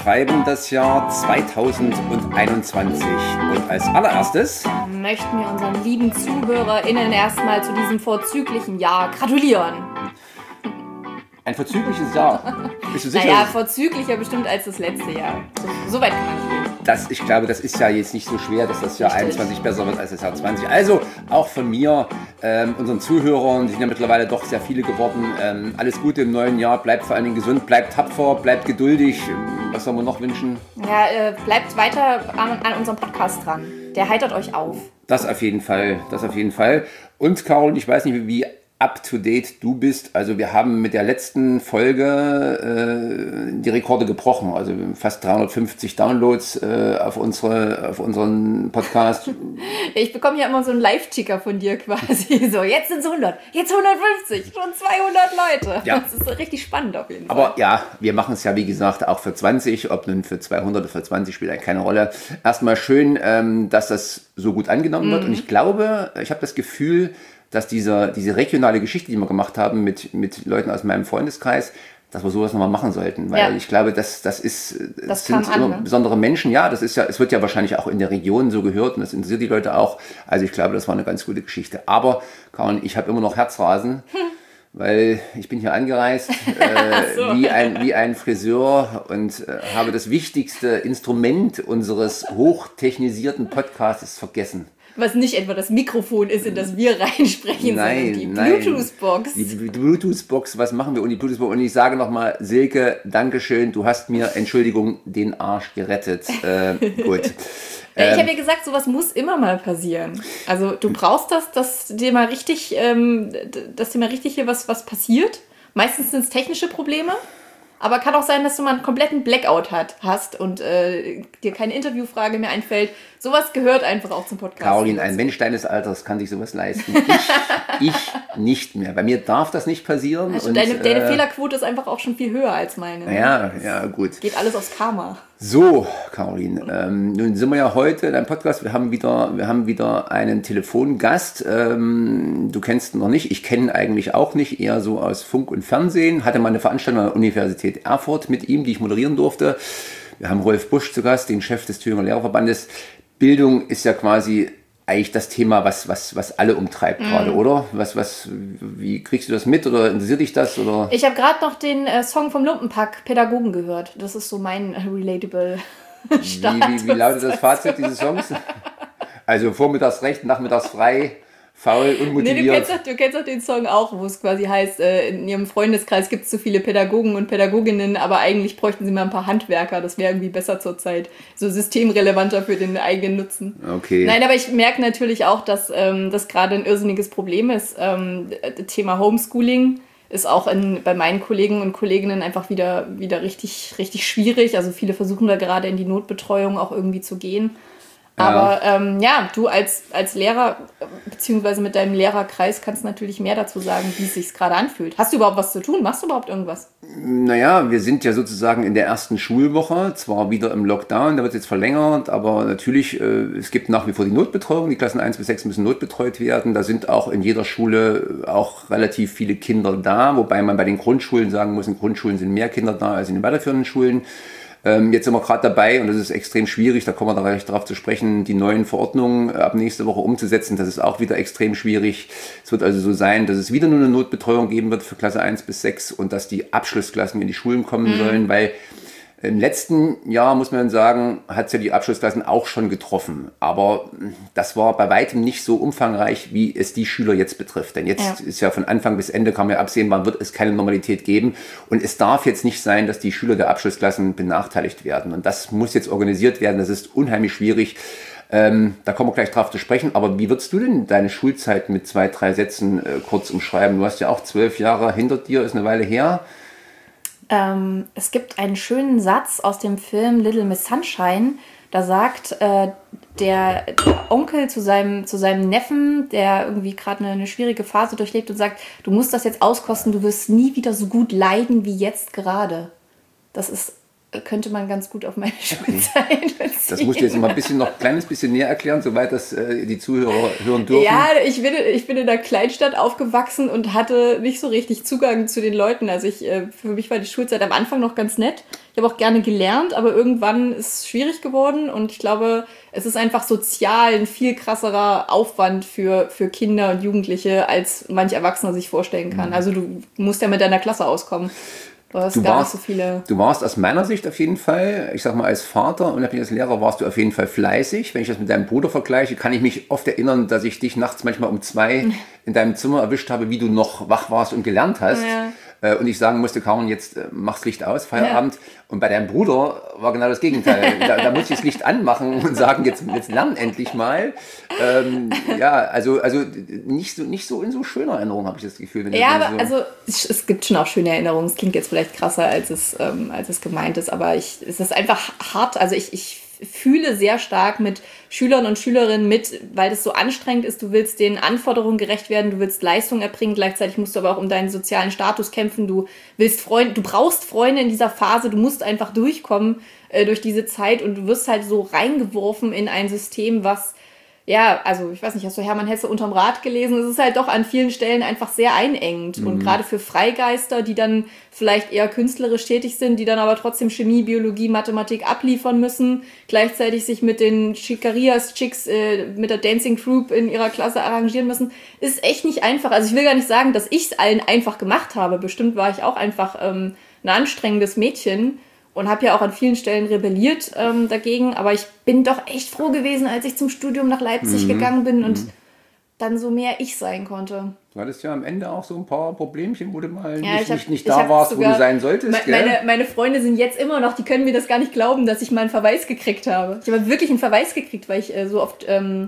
schreiben das Jahr 2021 und als allererstes möchten wir unseren lieben ZuhörerInnen erstmal zu diesem vorzüglichen Jahr gratulieren. Ein vorzügliches Jahr? Bist du sicher? Naja, vorzüglicher bestimmt als das letzte Jahr. So weit kann man nicht gehen. Ich glaube, das ist ja jetzt nicht so schwer, dass das Jahr 21 besser wird als das Jahr 20. Also auch von mir, unseren Zuhörern, die sind ja mittlerweile doch sehr viele geworden. Alles Gute im neuen Jahr, bleibt vor allen Dingen gesund, bleibt tapfer, bleibt geduldig. Was sollen wir noch wünschen? Ja, bleibt weiter an unserem Podcast dran. Der heitert euch auf. Das auf jeden Fall, Und Carol, ich weiß nicht, wie up-to-date du bist. Also wir haben mit der letzten Folge die Rekorde gebrochen. Also fast 350 Downloads auf unseren Podcast. Ich bekomme ja immer so einen Live-Ticker von dir quasi. So, jetzt sind es 100, jetzt 150, schon 200 Leute. Ja. Das ist richtig spannend auf jeden Fall. Aber ja, wir machen es ja wie gesagt auch für 20. Ob nun für 200 oder für 20 spielt eigentlich keine Rolle. Erstmal schön, dass das so gut angenommen wird. Und ich glaube, ich habe das Gefühl, dass diese regionale Geschichte, die wir gemacht haben mit Leuten aus meinem Freundeskreis, dass wir sowas nochmal machen sollten. Weil ich glaube, das sind immer besondere Menschen. Ja, das ist ja, es wird ja wahrscheinlich auch in der Region so gehört und das interessiert die Leute auch. Also ich glaube, das war eine ganz gute Geschichte. Aber, Karin, ich habe immer noch Herzrasen, weil ich bin hier angereist so. wie ein Friseur und habe das wichtigste Instrument unseres hochtechnisierten Podcasts vergessen. Was nicht etwa das Mikrofon ist, in das wir reinsprechen, sondern die Bluetooth-Box. Die Bluetooth-Box, was machen wir ohne die Bluetooth-Box? Und ich sage nochmal, Silke, Dankeschön, du hast mir, Entschuldigung, den Arsch gerettet. Gut. Ich habe ja gesagt, sowas muss immer mal passieren. Also du brauchst dass dir mal richtig hier was passiert. Meistens sind es technische Probleme. Aber kann auch sein, dass du mal einen kompletten Blackout hast und dir keine Interviewfrage mehr einfällt. Sowas gehört einfach auch zum Podcast. Caroline, ein Mensch deines Alters kann sich sowas leisten. Ich nicht mehr. Bei mir darf das nicht passieren. Also deine Fehlerquote ist einfach auch schon viel höher als meine. Ne? Ja, gut. Geht alles aufs Karma. So, Caroline, nun sind wir ja heute in einem Podcast. Wir haben wieder einen Telefongast. Du kennst ihn noch nicht. Ich kenne ihn eigentlich auch nicht. Eher so aus Funk und Fernsehen. Hatte mal eine Veranstaltung an der Universität Erfurt mit ihm, die ich moderieren durfte. Wir haben Rolf Busch zu Gast, den Chef des Thüringer Lehrerverbandes. Bildung ist ja quasi eigentlich das Thema, was alle umtreibt gerade, oder? Wie kriegst du das mit oder interessiert dich das? Oder? Ich habe gerade noch den Song vom Lumpenpack Pädagogen gehört. Das ist so mein relatable Status. Wie lautet das Fazit dieses Songs? Also vormittags recht, nachmittags frei, faul, unmotiviert. Nee, du kennst doch den Song auch, wo es quasi heißt, in ihrem Freundeskreis gibt es zu viele Pädagogen und Pädagoginnen, aber eigentlich bräuchten sie mal ein paar Handwerker. Das wäre irgendwie besser zurzeit. So systemrelevanter für den eigenen Nutzen. Okay. Nein, aber ich merke natürlich auch, dass das gerade ein irrsinniges Problem ist. Thema Homeschooling ist auch bei meinen Kollegen und Kolleginnen einfach wieder richtig, richtig schwierig. Also viele versuchen da gerade in die Notbetreuung auch irgendwie zu gehen. Aber du als Lehrer, beziehungsweise mit deinem Lehrerkreis, kannst natürlich mehr dazu sagen, wie es sich gerade anfühlt. Hast du überhaupt was zu tun? Machst du überhaupt irgendwas? Naja, wir sind ja sozusagen in der ersten Schulwoche, zwar wieder im Lockdown, da wird es jetzt verlängert, aber natürlich, es gibt nach wie vor die Notbetreuung, die Klassen 1 bis 6 müssen notbetreut werden. Da sind auch in jeder Schule auch relativ viele Kinder da, wobei man bei den Grundschulen sagen muss, in Grundschulen sind mehr Kinder da als in den weiterführenden Schulen. Jetzt sind wir gerade dabei und das ist extrem schwierig, da kommen wir da gleich drauf zu sprechen, die neuen Verordnungen ab nächste Woche umzusetzen. Das ist auch wieder extrem schwierig. Es wird also so sein, dass es wieder nur eine Notbetreuung geben wird für Klasse 1 bis 6 und dass die Abschlussklassen in die Schulen kommen sollen, weil im letzten Jahr, muss man sagen, hat es ja die Abschlussklassen auch schon getroffen. Aber das war bei weitem nicht so umfangreich, wie es die Schüler jetzt betrifft. Denn jetzt ist ja von Anfang bis Ende, kann man ja absehen, wann wird es keine Normalität geben. Und es darf jetzt nicht sein, dass die Schüler der Abschlussklassen benachteiligt werden. Und das muss jetzt organisiert werden. Das ist unheimlich schwierig. Da kommen wir gleich drauf zu sprechen. Aber wie würdest du denn deine Schulzeit mit 2, 3 Sätzen kurz umschreiben? Du hast ja auch 12 Jahre hinter dir, ist eine Weile her. Es gibt einen schönen Satz aus dem Film Little Miss Sunshine. Da sagt der Onkel zu seinem Neffen, der irgendwie gerade eine schwierige Phase durchlebt und sagt, du musst das jetzt auskosten, du wirst nie wieder so gut leiden wie jetzt gerade. Das ist könnte man ganz gut auf meine Schulzeit beziehen. Das musst du jetzt mal noch ein kleines bisschen näher erklären, soweit das die Zuhörer hören dürfen. Ja, ich bin in einer Kleinstadt aufgewachsen und hatte nicht so richtig Zugang zu den Leuten. Also für mich war die Schulzeit am Anfang noch ganz nett. Ich habe auch gerne gelernt, aber irgendwann ist es schwierig geworden und ich glaube, es ist einfach sozial ein viel krasserer Aufwand für Kinder und Jugendliche, als manch Erwachsener sich vorstellen kann. Also du musst ja mit deiner Klasse auskommen. Du warst aus meiner Sicht auf jeden Fall, ich sag mal als Vater und als Lehrer warst du auf jeden Fall fleißig. Wenn ich das mit deinem Bruder vergleiche, kann ich mich oft erinnern, dass ich dich nachts manchmal um 2 in deinem Zimmer erwischt habe, wie du noch wach warst und gelernt hast. Ja. Und ich sagen musste, Karin, jetzt mach's Licht aus, Feierabend. Ja. Und bei deinem Bruder war genau das Gegenteil. Da musste ich das Licht anmachen und sagen, jetzt lern endlich mal. Also nicht so in so schöner Erinnerung habe ich das Gefühl. Also es gibt schon auch schöne Erinnerungen. Es klingt jetzt vielleicht krasser, als es gemeint ist, aber es ist einfach hart. Also ich fühle sehr stark mit Schülern und Schülerinnen mit, weil das so anstrengend ist. Du willst den Anforderungen gerecht werden, du willst Leistung erbringen, gleichzeitig musst du aber auch um deinen sozialen Status kämpfen. Du brauchst Freunde in dieser Phase, du musst einfach durchkommen durch diese Zeit und du wirst halt so reingeworfen in ein System, was, ja, also ich weiß nicht, hast du Hermann Hesse unterm Rad gelesen? Es ist halt doch an vielen Stellen einfach sehr einengend. Und gerade für Freigeister, die dann vielleicht eher künstlerisch tätig sind, die dann aber trotzdem Chemie, Biologie, Mathematik abliefern müssen, gleichzeitig sich mit den Chicks mit der Dancing Group in ihrer Klasse arrangieren müssen, ist echt nicht einfach. Also ich will gar nicht sagen, dass ich es allen einfach gemacht habe. Bestimmt war ich auch einfach ein anstrengendes Mädchen. Und habe ja auch an vielen Stellen rebelliert dagegen. Aber ich bin doch echt froh gewesen, als ich zum Studium nach Leipzig gegangen bin und dann so mehr ich sein konnte. Du hattest ja am Ende auch so ein paar Problemchen, wo du mal nicht da warst, wo du sein solltest. Meine Freunde sind jetzt immer noch, die können mir das gar nicht glauben, dass ich mal einen Verweis gekriegt habe. Ich habe wirklich einen Verweis gekriegt, weil ich so oft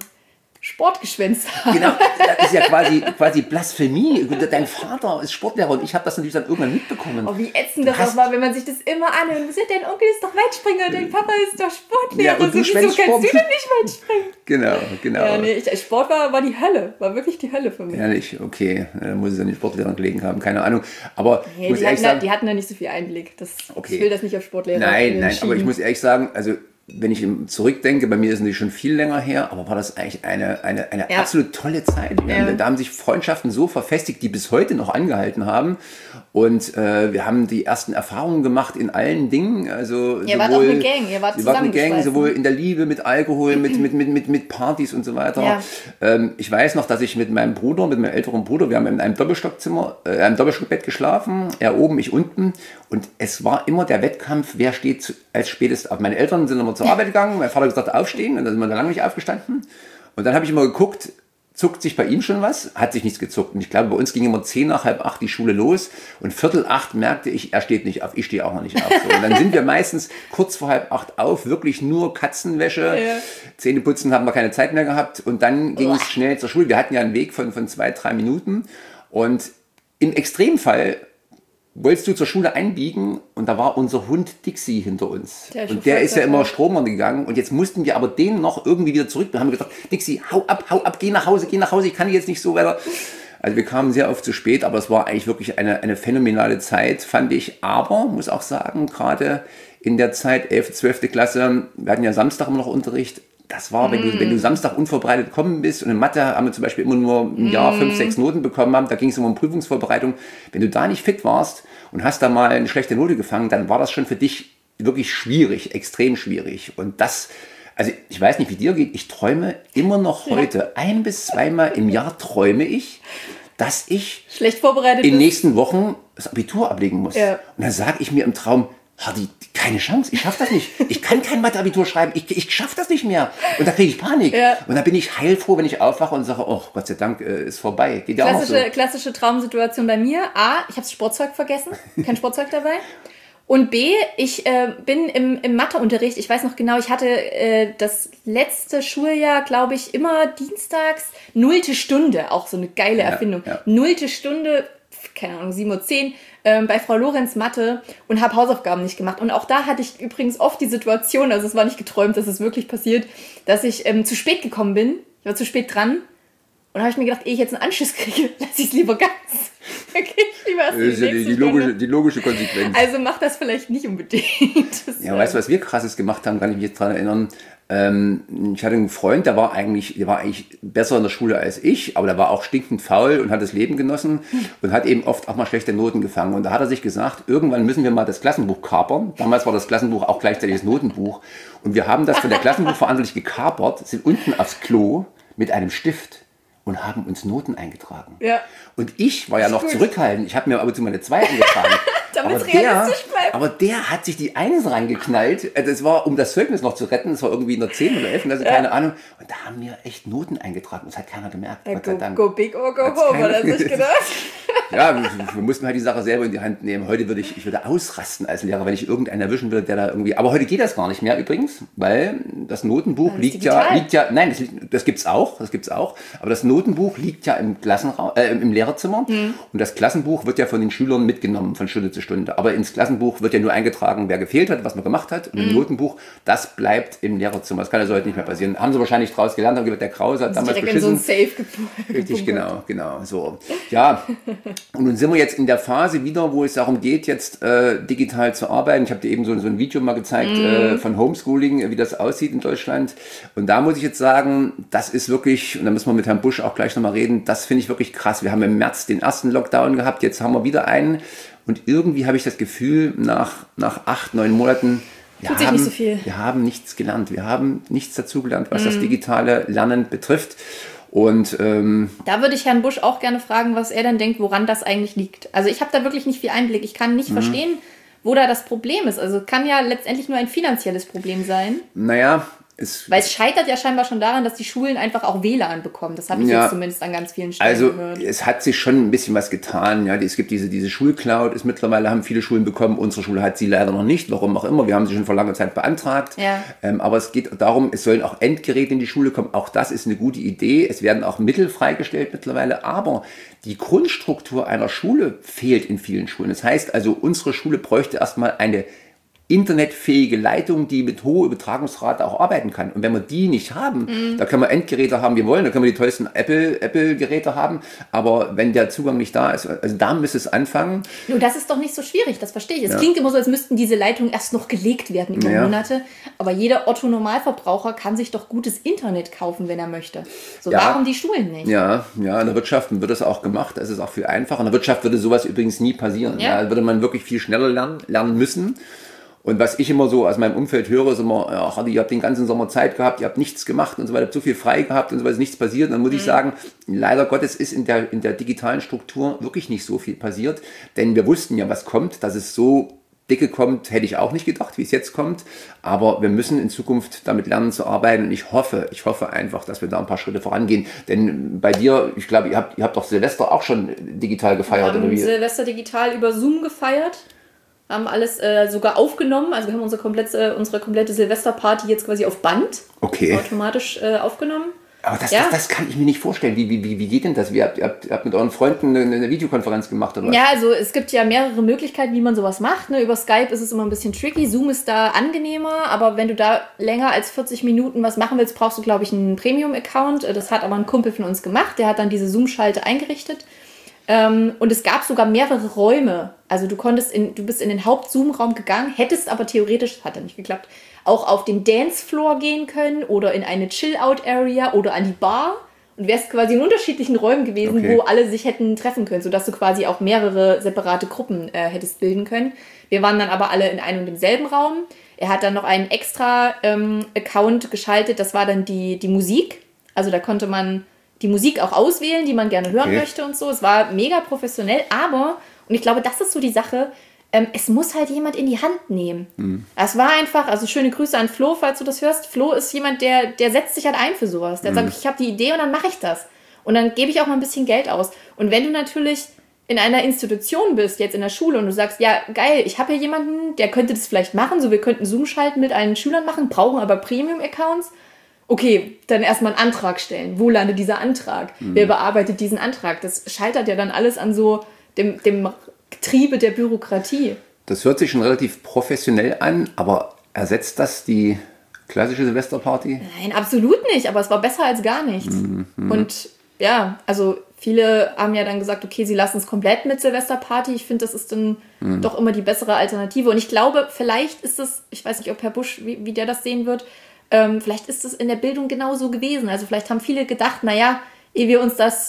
Sport geschwänzt habe. Genau, das ist ja quasi Blasphemie. Dein Vater ist Sportlehrer und ich habe das natürlich dann irgendwann mitbekommen. Oh, wie ätzend das auch war, wenn man sich das immer anhört. Dein Onkel ist doch Weitspringer, dein Papa ist doch Sportlehrer. Ja, und wieso kannst du denn nicht Weitspringen? Genau. Ja, nee, Sport war die Hölle, war wirklich die Hölle für mich. Ehrlich, okay, muss es an den Sportlehrern gelegen haben, keine Ahnung. Aber nee, muss die hatten da nicht so viel Einblick. Ich will das nicht auf Sportlehrer Nein, aber ich muss ehrlich sagen, also wenn ich zurückdenke, bei mir ist es natürlich schon viel länger her, aber war das eigentlich eine absolut tolle Zeit. Ja. Da haben sich Freundschaften so verfestigt, die bis heute noch angehalten haben. Und wir haben die ersten Erfahrungen gemacht in allen Dingen. Also ihr wart auch eine Gang, ihr wart zusammengeschweißt. Sowohl in der Liebe, mit Alkohol, mit Partys und so weiter. Ja. Ich weiß noch, dass ich mit meinem älteren Bruder, wir haben in einem Doppelstockbett geschlafen, er oben, ich unten. Und es war immer der Wettkampf, wer steht als spätestens auf. Meine Eltern sind immer zur Arbeit gegangen, mein Vater hat gesagt, aufstehen, und dann sind wir da lange nicht aufgestanden. Und dann habe ich immer geguckt, zuckt sich bei ihm schon was? Hat sich nichts gezuckt. Und ich glaube, bei uns ging immer 7:50, 7:30 die Schule los und 7:45 merkte ich, er steht nicht auf, ich stehe auch noch nicht auf. So. Und dann sind wir meistens kurz vor 7:30 auf, wirklich nur Katzenwäsche, Zähneputzen haben wir keine Zeit mehr gehabt und dann ging es schnell zur Schule. Wir hatten ja einen Weg von 2-3 Minuten und im Extremfall wolltest du zur Schule einbiegen und da war unser Hund Dixie hinter uns. Und der ist ja immer Strom gegangen und jetzt mussten wir aber den noch irgendwie wieder zurück. Wir haben gesagt, Dixie, hau ab, geh nach Hause, ich kann jetzt nicht so weiter. Also wir kamen sehr oft zu spät, aber es war eigentlich wirklich eine phänomenale Zeit, fand ich. Aber, muss auch sagen, gerade in der Zeit 11., 12. Klasse, wir hatten ja Samstag immer noch Unterricht. Das war, wenn du Samstag unvorbereitet gekommen bist und in Mathe haben wir zum Beispiel immer nur im Jahr 5, 6 Noten bekommen haben, da ging es immer um Prüfungsvorbereitung. Wenn du da nicht fit warst und hast da mal eine schlechte Note gefangen, dann war das schon für dich wirklich schwierig, extrem schwierig. Und das, also ich weiß nicht, wie dir geht, ich träume immer noch heute, 1- bis 2-mal im Jahr träume ich, dass ich schlecht vorbereitet in den nächsten Wochen das Abitur ablegen muss. Ja. Und dann sage ich mir im Traum, Hardy, keine Chance, ich schaffe das nicht. Ich kann kein Mathe-Abitur schreiben, ich schaffe das nicht mehr. Und da kriege ich Panik. Ja. Und dann bin ich heilfroh, wenn ich aufwache und sage, oh Gott sei Dank, ist vorbei. Geht ja auch so. Klassische Traumsituation bei mir. A, ich habe das Sportzeug vergessen, kein Sportzeug dabei. Und B, ich bin im Matheunterricht, ich weiß noch genau, ich hatte das letzte Schuljahr, glaube ich, immer dienstags 0. Stunde, auch so eine geile Erfindung. Ja. 0. Stunde, keine Ahnung, 7:10 Uhr, bei Frau Lorenz Mathe und habe Hausaufgaben nicht gemacht. Und auch da hatte ich übrigens oft die Situation, also es war nicht geträumt, das ist wirklich passiert, dass ich zu spät gekommen bin. Ich war zu spät dran und habe ich mir gedacht, ehe ich jetzt einen Anschiss kriege, lasse ich es lieber ganz. Das ist ja die logische Konsequenz. Also mach das vielleicht nicht unbedingt. Ja, weißt du, was wir Krasses gemacht haben, kann ich mich jetzt daran erinnern. Ich hatte einen Freund, der war eigentlich besser in der Schule als ich, aber der war auch stinkend faul und hat das Leben genossen und hat eben oft auch mal schlechte Noten gefangen. Und da hat er sich gesagt, irgendwann müssen wir mal das Klassenbuch kapern. Damals war das Klassenbuch auch gleichzeitig das Notenbuch. Und wir haben das von der Klassenbuchverantwortlichen gekapert, sind unten aufs Klo mit einem Stift und haben uns Noten eingetragen. Ja. Und ich war ja noch zurückhaltend. Ich habe mir aber zu meine 2 eingetragen. Damit es realistisch bleibt. Aber der hat sich die 1 reingeknallt. Das war, um das Zeugnis noch zu retten. Das war irgendwie in der 10 oder 11, also keine Ahnung. Und da haben wir echt Noten eingetragen. Das hat keiner gemerkt. Gott sei Dank. Go big or go home, hat er sich gedacht. Ja, wir mussten halt die Sache selber in die Hand nehmen. Heute würde ich würde ausrasten als Lehrer, wenn ich irgendeinen erwischen würde, der da irgendwie... Aber heute geht das gar nicht mehr übrigens, weil das Notenbuch liegt ja... Nein, das gibt's auch. Aber das Notenbuch liegt ja im Lehrerzimmer. Und das Klassenbuch wird ja von den Schülern mitgenommen von Stunde zu Stunde. Aber ins Klassenbuch wird ja nur eingetragen, wer gefehlt hat, was man gemacht hat. Und im Notenbuch, das bleibt im Lehrerzimmer. Das kann also heute nicht mehr passieren. Haben sie wahrscheinlich draus gelernt, haben gesagt, der Krause hat damals beschissen. In so ein Safe Richtig, genau, so. Ja, und nun sind wir jetzt in der Phase wieder, wo es darum geht, jetzt digital zu arbeiten. Ich habe dir eben so ein Video mal gezeigt von Homeschooling, wie das aussieht in Deutschland. Und da muss ich jetzt sagen, das ist wirklich, und da müssen wir mit Herrn Busch auch gleich nochmal reden, das finde ich wirklich krass. Wir haben im März den ersten Lockdown gehabt, jetzt haben wir wieder einen. Und irgendwie habe ich das Gefühl, nach 8, 9 Monaten, wir haben nichts gelernt. Wir haben nichts dazugelernt, was das digitale Lernen betrifft. Und da würde ich Herrn Busch auch gerne fragen, was er denn denkt, woran das eigentlich liegt. Also ich habe da wirklich nicht viel Einblick. Ich kann nicht verstehen, wo da das Problem ist. Also kann ja letztendlich nur ein finanzielles Problem sein. Naja, weil es scheitert ja scheinbar schon daran, dass die Schulen einfach auch WLAN bekommen. Das habe ich jetzt zumindest an ganz vielen Stellen gehört. Also es hat sich schon ein bisschen was getan. Ja, es gibt diese Schulcloud, ist mittlerweile, haben viele Schulen bekommen. Unsere Schule hat sie leider noch nicht, warum auch immer. Wir haben sie schon vor langer Zeit beantragt. Ja. Aber es geht darum, es sollen auch Endgeräte in die Schule kommen. Auch das ist eine gute Idee. Es werden auch Mittel freigestellt mittlerweile. Aber die Grundstruktur einer Schule fehlt in vielen Schulen. Das heißt also, unsere Schule bräuchte erstmal eine internetfähige Leitung, die mit hoher Übertragungsrate auch arbeiten kann. Und wenn wir die nicht haben, da können wir Endgeräte haben, wie wir wollen, da können wir die tollsten Apple-Geräte haben, aber wenn der Zugang nicht da ist, also da müsste es anfangen. Nur das ist doch nicht so schwierig, das verstehe ich. Es klingt immer so, als müssten diese Leitungen erst noch gelegt werden über Monate, aber jeder Otto-Normalverbraucher kann sich doch gutes Internet kaufen, wenn er möchte. So, warum die Schulen nicht? Ja, in der Wirtschaft wird das auch gemacht, das ist auch viel einfacher. In der Wirtschaft würde sowas übrigens nie passieren. Da würde man wirklich viel schneller lernen müssen. Und was ich immer so aus meinem Umfeld höre, ist immer, ihr habt den ganzen Sommer Zeit gehabt, ihr habt nichts gemacht und so weiter, habt so viel frei gehabt und so weiter, ist nichts passiert. Und dann muss ich sagen, leider Gottes ist in der digitalen Struktur wirklich nicht so viel passiert. Denn wir wussten ja, was kommt, dass es so dicke kommt, hätte ich auch nicht gedacht, wie es jetzt kommt. Aber wir müssen in Zukunft damit lernen zu arbeiten. Und ich hoffe einfach, dass wir da ein paar Schritte vorangehen. Denn bei dir, ich glaube, ihr habt doch Silvester auch schon digital gefeiert. Wir haben Silvester digital über Zoom gefeiert. Haben alles sogar aufgenommen. Also wir haben unsere komplette Silvesterparty jetzt quasi auf Band automatisch aufgenommen. Aber das kann ich mir nicht vorstellen. Wie geht denn das? Ihr habt mit euren Freunden eine Videokonferenz gemacht, oder was? Ja, also es gibt ja mehrere Möglichkeiten, wie man sowas macht. Ne? Über Skype ist es immer ein bisschen tricky. Zoom ist da angenehmer, aber wenn du da länger als 40 Minuten was machen willst, brauchst du, glaube ich, einen Premium-Account. Das hat aber ein Kumpel von uns gemacht. Der hat dann diese Zoom-Schalte eingerichtet. Und es gab sogar mehrere Räume. Also du bist in den Haupt-Zoom-Raum gegangen, hättest aber theoretisch, hat ja nicht geklappt, auch auf den Dancefloor gehen können oder in eine Chill-Out-Area oder an die Bar und wärst quasi in unterschiedlichen Räumen gewesen, wo alle sich hätten treffen können, sodass du quasi auch mehrere separate Gruppen hättest bilden können. Wir waren dann aber alle in einem und demselben Raum. Er hat dann noch einen extra Account geschaltet, das war dann die Musik. Also da konnte man die Musik auch auswählen, die man gerne hören möchte und so. Es war mega professionell, aber, und ich glaube, das ist so die Sache, es muss halt jemand in die Hand nehmen. Es war einfach, also schöne Grüße an Flo, falls du das hörst. Flo ist jemand, der setzt sich halt ein für sowas. Der sagt, ich habe die Idee und dann mache ich das. Und dann gebe ich auch mal ein bisschen Geld aus. Und wenn du natürlich in einer Institution bist, jetzt in der Schule, und du sagst, ja, geil, ich habe hier jemanden, der könnte das vielleicht machen, so wir könnten Zoom schalten mit allen Schülern machen, brauchen aber Premium-Accounts. Okay, dann erstmal einen Antrag stellen. Wo landet dieser Antrag? Wer bearbeitet diesen Antrag? Das scheitert ja dann alles an so dem Getriebe der Bürokratie. Das hört sich schon relativ professionell an, aber ersetzt das die klassische Silvesterparty? Nein, absolut nicht, aber es war besser als gar nichts. Und ja, also viele haben ja dann gesagt, okay, sie lassen es komplett mit Silvesterparty. Ich finde, das ist dann doch immer die bessere Alternative. Und ich glaube, vielleicht ist es, ich weiß nicht, ob Herr Busch, wie der das sehen wird, vielleicht ist es in der Bildung genauso gewesen. Also vielleicht haben viele gedacht, naja, ehe wir uns das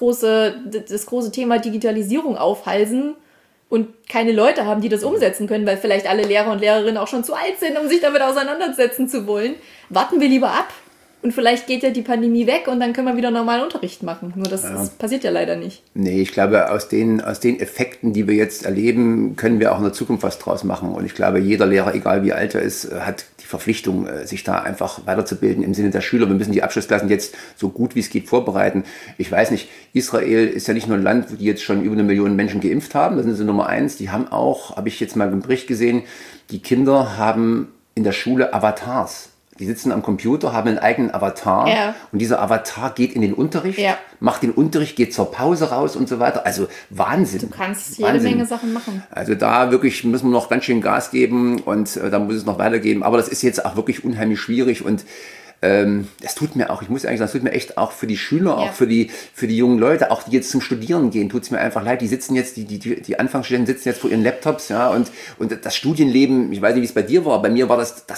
große Thema Digitalisierung aufhalsen und keine Leute haben, die das umsetzen können, weil vielleicht alle Lehrer und Lehrerinnen auch schon zu alt sind, um sich damit auseinandersetzen zu wollen, warten wir lieber ab. Und vielleicht geht ja die Pandemie weg und dann können wir wieder normalen Unterricht machen. Nur das passiert ja leider nicht. Nee, ich glaube, aus den Effekten, die wir jetzt erleben, können wir auch in der Zukunft was draus machen. Und ich glaube, jeder Lehrer, egal wie alt er ist, hat die Verpflichtung, sich da einfach weiterzubilden im Sinne der Schüler. Wir müssen die Abschlussklassen jetzt so gut wie es geht vorbereiten. Ich weiß nicht, Israel ist ja nicht nur ein Land, wo die jetzt schon über 1 Million Menschen geimpft haben. Das sind sie Nummer 1. Die haben auch, habe ich jetzt mal im Bericht gesehen, die Kinder haben in der Schule Avatars. Die sitzen am Computer, haben einen eigenen Avatar und dieser Avatar geht in den Unterricht, macht den Unterricht, geht zur Pause raus und so weiter. Also Wahnsinn. Du kannst jede Menge Sachen machen. Also da wirklich müssen wir noch ganz schön Gas geben und da muss es noch weitergehen. Aber das ist jetzt auch wirklich unheimlich schwierig und das tut mir auch, ich muss eigentlich sagen, das tut mir echt auch für die Schüler, auch für die jungen Leute, auch die jetzt zum Studieren gehen, tut es mir einfach leid. Die sitzen jetzt, die Anfangsstudenten sitzen jetzt vor ihren Laptops, und das Studienleben, ich weiß nicht, wie es bei dir war, bei mir war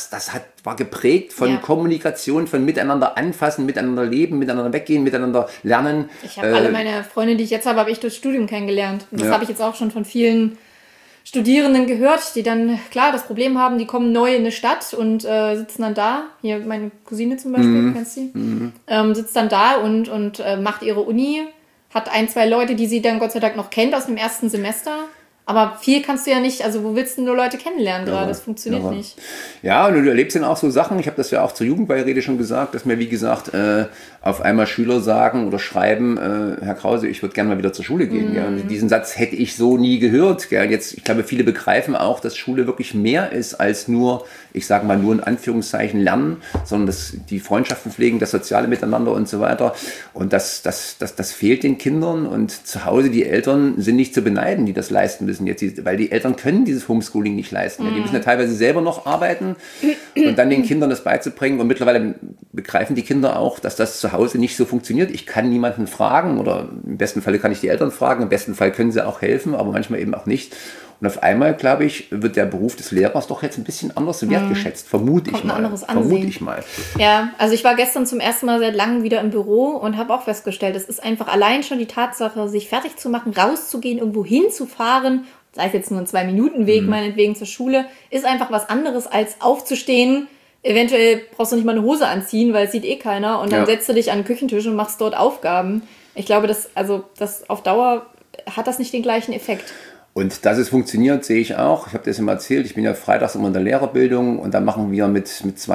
war geprägt von Kommunikation, von miteinander anfassen, miteinander leben, miteinander weggehen, miteinander lernen. Ich habe alle meine Freunde, die ich jetzt habe ich durchs Studium kennengelernt. Und das habe ich jetzt auch schon von vielen Studierenden gehört, die dann, klar, das Problem haben, die kommen neu in eine Stadt und sitzen dann da. Hier meine Cousine zum Beispiel, kennst du die? Sitzt dann da und macht ihre Uni, hat 1, 2 Leute, die sie dann Gott sei Dank noch kennt aus dem ersten Semester. Aber viel kannst du ja nicht, also wo willst du nur Leute kennenlernen gerade? Das funktioniert nicht. Ja, und du erlebst dann auch so Sachen, ich habe das ja auch zur Jugendbeirede schon gesagt, dass mir, wie gesagt, auf einmal Schüler sagen oder schreiben, Herr Krause, ich würde gerne mal wieder zur Schule gehen. Ja. Und diesen Satz hätte ich so nie gehört. Gell. Jetzt, ich glaube, viele begreifen auch, dass Schule wirklich mehr ist als nur, ich sage mal nur in Anführungszeichen lernen, sondern dass die Freundschaften pflegen, das soziale Miteinander und so weiter. Und das fehlt den Kindern und zu Hause die Eltern sind nicht zu beneiden, die das leisten müssen jetzt, weil die Eltern können dieses Homeschooling nicht leisten. Ja. Die müssen ja teilweise selber noch arbeiten und dann den Kindern das beizubringen. Und mittlerweile begreifen die Kinder auch, dass das zu Hause nicht so funktioniert. Ich kann niemanden fragen oder im besten Fall kann ich die Eltern fragen, im besten Fall können sie auch helfen, aber manchmal eben auch nicht. Und auf einmal, glaube ich, wird der Beruf des Lehrers doch jetzt ein bisschen anders wertgeschätzt, vermute ich mal. Ja, also ich war gestern zum ersten Mal seit langem wieder im Büro und habe auch festgestellt, es ist einfach allein schon die Tatsache, sich fertig zu machen, rauszugehen, irgendwo hinzufahren, sei es jetzt nur ein 2-Minuten-Weg, meinetwegen zur Schule, ist einfach was anderes als aufzustehen. Eventuell brauchst du nicht mal eine Hose anziehen, weil es sieht keiner und dann setzt du dich an den Küchentisch und machst dort Aufgaben. Ich glaube, das auf Dauer hat das nicht den gleichen Effekt. Und dass es funktioniert, sehe ich auch. Ich habe das immer erzählt, ich bin ja freitags immer in der Lehrerbildung und da machen wir mit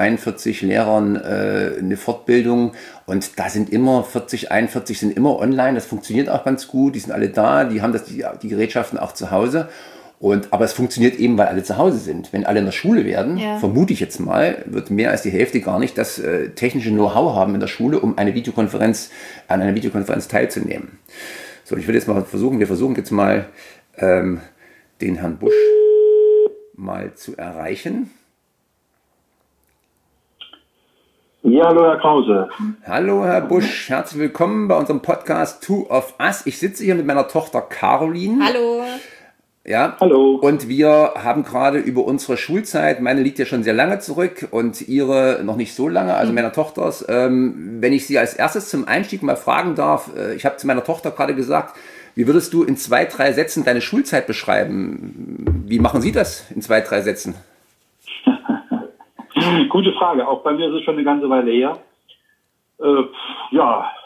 42 Lehrern eine Fortbildung und da sind immer 41 sind immer online, das funktioniert auch ganz gut, die sind alle da, die haben die Gerätschaften auch zu Hause. Aber es funktioniert eben, weil alle zu Hause sind. Wenn alle in der Schule werden, vermute ich jetzt mal, wird mehr als die Hälfte gar nicht das technische Know-how haben in der Schule, um an einer Videokonferenz teilzunehmen. So, ich will jetzt mal wir versuchen jetzt mal den Herrn Busch mal zu erreichen. Ja, hallo Herr Krause. Hallo Herr Busch, herzlich willkommen bei unserem Podcast Two of Us. Ich sitze hier mit meiner Tochter Caroline. Hallo. Ja, hallo. Und wir haben gerade über unsere Schulzeit, meine liegt ja schon sehr lange zurück und ihre noch nicht so lange, also meiner Tochters. Wenn ich Sie als erstes zum Einstieg mal fragen darf, ich habe zu meiner Tochter gerade gesagt, wie würdest du in 2, 3 Sätzen deine Schulzeit beschreiben? Wie machen Sie das in 2, 3 Sätzen? Gute Frage. Auch bei mir ist es schon eine ganze Weile her. Ja.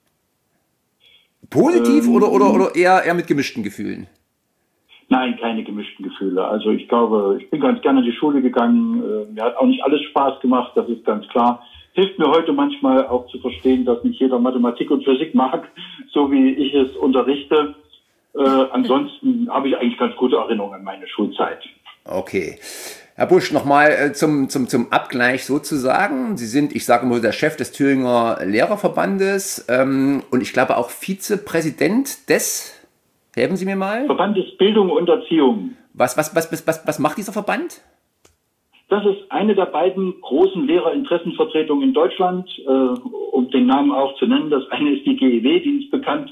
Positiv oder eher mit gemischten Gefühlen? Nein, keine gemischten Gefühle. Also ich glaube, ich bin ganz gerne in die Schule gegangen. Mir hat auch nicht alles Spaß gemacht, das ist ganz klar. Hilft mir heute manchmal auch zu verstehen, dass nicht jeder Mathematik und Physik mag, so wie ich es unterrichte. Ansonsten habe ich eigentlich ganz gute Erinnerungen an meine Schulzeit. Okay. Herr Busch, nochmal zum Abgleich sozusagen. Sie sind, ich sage mal, der Chef des Thüringer Lehrerverbandes und ich glaube auch Vizepräsident des, helfen Sie mir mal? Verband des Bildung und Erziehung. Was macht dieser Verband? Das ist eine der beiden großen Lehrerinteressenvertretungen in Deutschland, um den Namen auch zu nennen. Das eine ist die GEW, die ist bekannt,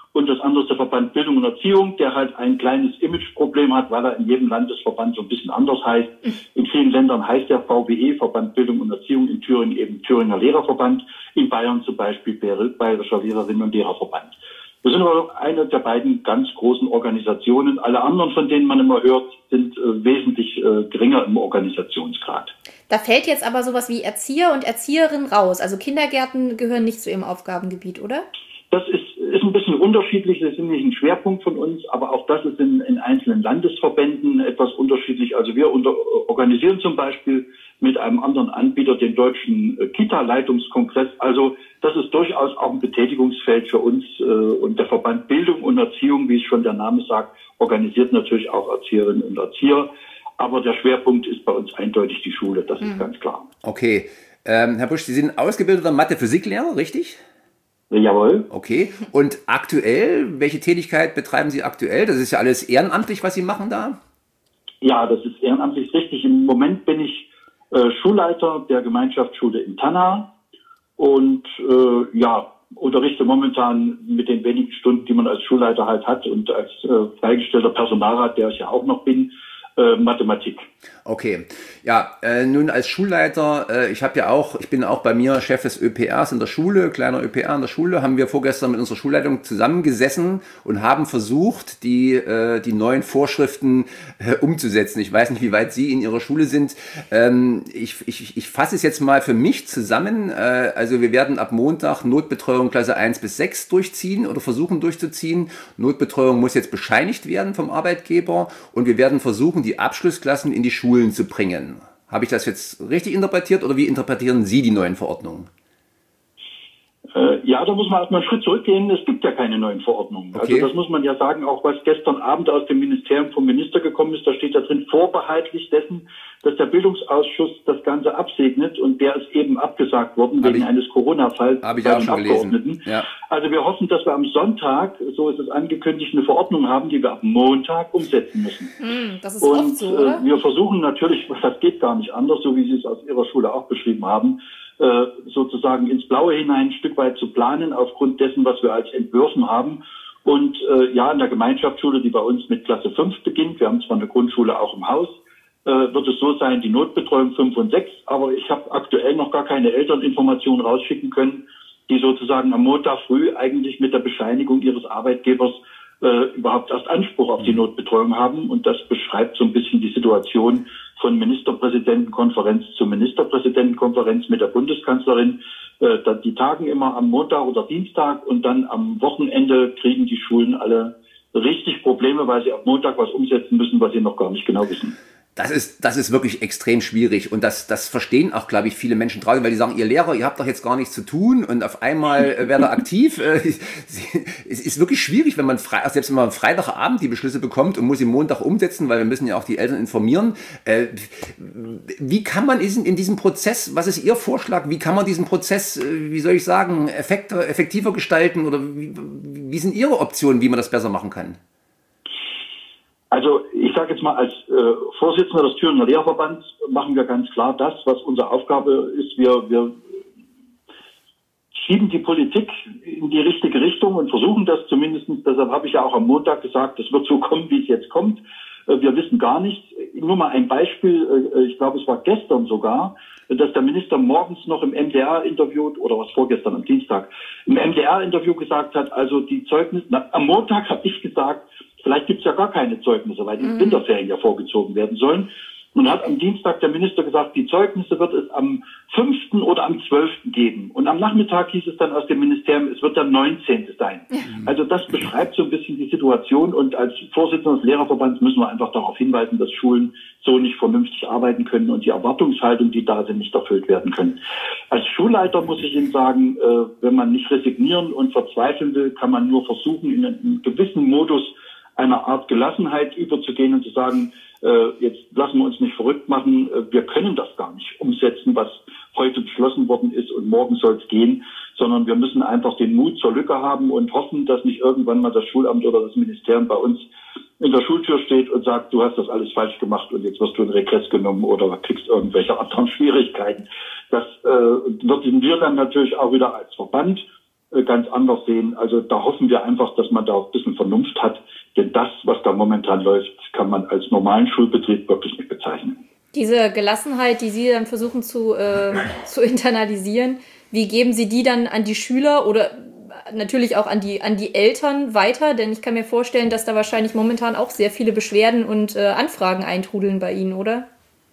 Und das andere ist der Verband Bildung und Erziehung, der halt ein kleines Imageproblem hat, weil er in jedem Landesverband so ein bisschen anders heißt. In vielen Ländern heißt der VBE, Verband Bildung und Erziehung, in Thüringen eben Thüringer Lehrerverband, in Bayern zum Beispiel Bayerischer Lehrerinnen- und Lehrerverband. Wir sind aber eine der beiden ganz großen Organisationen. Alle anderen, von denen man immer hört, sind wesentlich geringer im Organisationsgrad. Da fällt jetzt aber sowas wie Erzieher und Erzieherinnen raus. Also Kindergärten gehören nicht zu Ihrem Aufgabengebiet, oder? Das ist ein bisschen unterschiedlich, das ist nicht ein Schwerpunkt von uns, aber auch das ist in einzelnen Landesverbänden etwas unterschiedlich. Also wir organisieren zum Beispiel mit einem anderen Anbieter den deutschen Kita-Leitungskongress. Also das ist durchaus auch ein Betätigungsfeld für uns. Und der Verband Bildung und Erziehung, wie es schon der Name sagt, organisiert natürlich auch Erzieherinnen und Erzieher. Aber der Schwerpunkt ist bei uns eindeutig die Schule, das ist ganz klar. Okay. Herr Busch, Sie sind ausgebildeter Mathe-Physik-Lehrer, richtig? Jawohl. Okay. Und aktuell, welche Tätigkeit betreiben Sie aktuell? Das ist ja alles ehrenamtlich, was Sie machen da? Ja, das ist ehrenamtlich richtig. Im Moment bin ich Schulleiter der Gemeinschaftsschule in Tannau und unterrichte momentan mit den wenigen Stunden, die man als Schulleiter halt hat und als freigestellter Personalrat, der ich ja auch noch bin, Mathematik. Okay, ja, nun als Schulleiter, ich bin auch bei mir Chef des ÖPRs in der Schule, kleiner ÖPR in der Schule, haben wir vorgestern mit unserer Schulleitung zusammengesessen und haben versucht, die neuen Vorschriften umzusetzen. Ich weiß nicht, wie weit Sie in Ihrer Schule sind. Ich fasse es jetzt mal für mich zusammen. Also wir werden ab Montag Notbetreuung Klasse 1 bis 6 durchziehen oder versuchen durchzuziehen. Notbetreuung muss jetzt bescheinigt werden vom Arbeitgeber und wir werden versuchen, die Abschlussklassen in die Schulen zu bringen. Habe ich das jetzt richtig interpretiert oder wie interpretieren Sie die neuen Verordnungen? Ja, da muss man erstmal einen Schritt zurückgehen. Es gibt ja keine neuen Verordnungen. Okay. Also das muss man ja sagen, auch was gestern Abend aus dem Ministerium vom Minister gekommen ist, da steht da drin, vorbehaltlich dessen, dass der Bildungsausschuss das Ganze absegnet und der ist eben abgesagt worden wegen eines Corona-Falls bei den Abgeordneten. Ja. Also wir hoffen, dass wir am Sonntag, so ist es angekündigt, eine Verordnung haben, die wir ab Montag umsetzen müssen. Das ist oft so, oder? Wir versuchen natürlich, das geht gar nicht anders, so wie Sie es aus Ihrer Schule auch beschrieben haben, sozusagen ins Blaue hinein ein Stück weit zu planen, aufgrund dessen, was wir als Entwürfen haben. Und in der Gemeinschaftsschule, die bei uns mit Klasse 5 beginnt, wir haben zwar eine Grundschule auch im Haus, wird es so sein, die Notbetreuung 5 und 6, aber ich habe aktuell noch gar keine Elterninformationen rausschicken können, die sozusagen am Montag früh eigentlich mit der Bescheinigung ihres Arbeitgebers überhaupt erst Anspruch auf die Notbetreuung haben. Und das beschreibt so ein bisschen die Situation von Ministerpräsidentenkonferenz zu Ministerpräsidentenkonferenz mit der Bundeskanzlerin. Die tagen immer am Montag oder Dienstag und dann am Wochenende kriegen die Schulen alle richtig Probleme, weil sie ab Montag was umsetzen müssen, was sie noch gar nicht genau wissen. Das ist wirklich extrem schwierig und das verstehen auch, glaube ich, viele Menschen draußen, weil die sagen, ihr Lehrer, ihr habt doch jetzt gar nichts zu tun und auf einmal werdet ihr aktiv. Es ist wirklich schwierig, wenn man selbst wenn man am Freitagabend die Beschlüsse bekommt und muss sie Montag umsetzen, weil wir müssen ja auch die Eltern informieren. Wie kann man in diesem Prozess, was ist Ihr Vorschlag, wie kann man diesen Prozess, wie soll ich sagen, effektiver gestalten oder wie sind Ihre Optionen, wie man das besser machen kann? Also ich sage jetzt mal, als Vorsitzender des Thüringer Lehrerverbands machen wir ganz klar das, was unsere Aufgabe ist. Wir schieben die Politik in die richtige Richtung und versuchen das zumindest. Deshalb habe ich ja auch am Montag gesagt, es wird so kommen, wie es jetzt kommt. Wir wissen gar nichts. Nur mal ein Beispiel, ich glaube, es war gestern sogar, dass der Minister morgens noch im MDR-Interview, oder was vorgestern am Dienstag, im MDR-Interview gesagt hat, also die Zeugnisse, am Montag habe ich gesagt, vielleicht gibt es ja gar keine Zeugnisse, weil die Winterferien ja vorgezogen werden sollen. Und hat am Dienstag der Minister gesagt, die Zeugnisse wird es am 5. oder am 12. geben. Und am Nachmittag hieß es dann aus dem Ministerium, es wird der 19. sein. Also das beschreibt so ein bisschen die Situation. Und als Vorsitzender des Lehrerverbands müssen wir einfach darauf hinweisen, dass Schulen so nicht vernünftig arbeiten können und die Erwartungshaltung, die da sind, nicht erfüllt werden können. Als Schulleiter muss ich Ihnen sagen, wenn man nicht resignieren und verzweifeln will, kann man nur versuchen, in einem gewissen Modus einer Art Gelassenheit überzugehen und zu sagen, jetzt lassen wir uns nicht verrückt machen, wir können das gar nicht umsetzen, was heute beschlossen worden ist und morgen soll es gehen, sondern wir müssen einfach den Mut zur Lücke haben und hoffen, dass nicht irgendwann mal das Schulamt oder das Ministerium bei uns in der Schultür steht und sagt, du hast das alles falsch gemacht und jetzt wirst du in Regress genommen oder kriegst irgendwelche anderen Schwierigkeiten. Das würden wir dann natürlich auch wieder als Verband ganz anders sehen. Also da hoffen wir einfach, dass man da auch ein bisschen Vernunft hat. Denn das, was da momentan läuft, kann man als normalen Schulbetrieb wirklich nicht bezeichnen. Diese Gelassenheit, die Sie dann versuchen zu internalisieren, wie geben Sie die dann an die Schüler oder natürlich auch an die Eltern weiter? Denn ich kann mir vorstellen, dass da wahrscheinlich momentan auch sehr viele Beschwerden und Anfragen eintrudeln bei Ihnen, oder?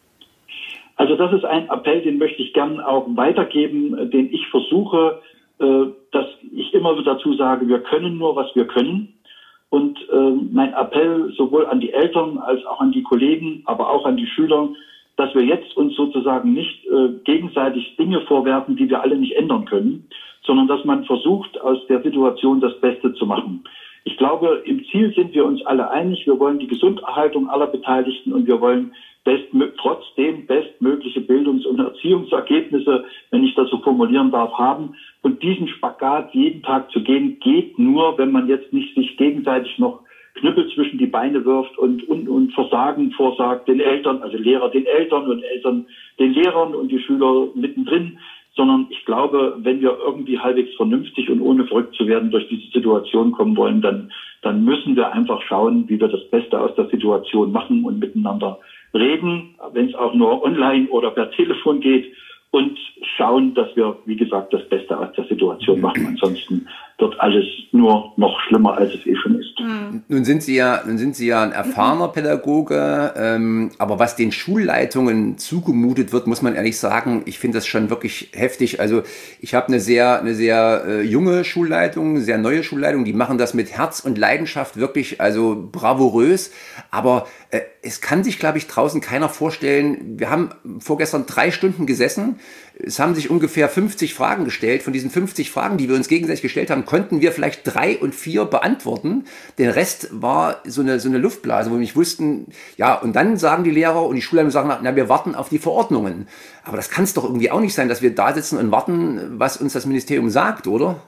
Also das ist ein Appell, den möchte ich gern auch weitergeben, den ich versuche, dass ich immer wieder dazu sage, wir können nur, was wir können. Und mein Appell sowohl an die Eltern als auch an die Kollegen, aber auch an die Schüler, dass wir jetzt uns sozusagen nicht gegenseitig Dinge vorwerfen, die wir alle nicht ändern können, sondern dass man versucht, aus der Situation das Beste zu machen. Ich glaube, im Ziel sind wir uns alle einig. Wir wollen die Gesunderhaltung aller Beteiligten und wir wollen trotzdem bestmögliche Bildungs- und Erziehungsergebnisse, wenn ich das so formulieren darf, haben. Und diesen Spagat jeden Tag zu gehen, geht nur, wenn man jetzt nicht sich gegenseitig noch Knüppel zwischen die Beine wirft und Versagen vorsagt den Eltern, also Lehrer den Eltern und Eltern den Lehrern und die Schüler mittendrin, sondern ich glaube, wenn wir irgendwie halbwegs vernünftig und ohne verrückt zu werden durch diese Situation kommen wollen, dann müssen wir einfach schauen, wie wir das Beste aus der Situation machen und miteinander reden, wenn es auch nur online oder per Telefon geht und schauen, dass wir, wie gesagt, das Beste aus der Situation machen. Ansonsten wird alles nur noch schlimmer, als es schon ist. Nun sind Sie ja ein erfahrener Pädagoge, aber was den Schulleitungen zugemutet wird, muss man ehrlich sagen, ich finde das schon wirklich heftig. Also ich habe eine sehr junge Schulleitung, eine sehr neue Schulleitung, die machen das mit Herz und Leidenschaft wirklich, also bravourös, aber es kann sich, glaube ich, draußen keiner vorstellen. Wir haben vorgestern 3 Stunden gesessen. Es haben sich ungefähr 50 Fragen gestellt. Von diesen 50 Fragen, die wir uns gegenseitig gestellt haben, konnten wir vielleicht 3 und 4 beantworten. Der Rest war so eine Luftblase, wo wir nicht wussten, ja, und dann sagen die Lehrer und die Schulleitung sagen, na, wir warten auf die Verordnungen. Aber das kann es doch irgendwie auch nicht sein, dass wir da sitzen und warten, was uns das Ministerium sagt, oder?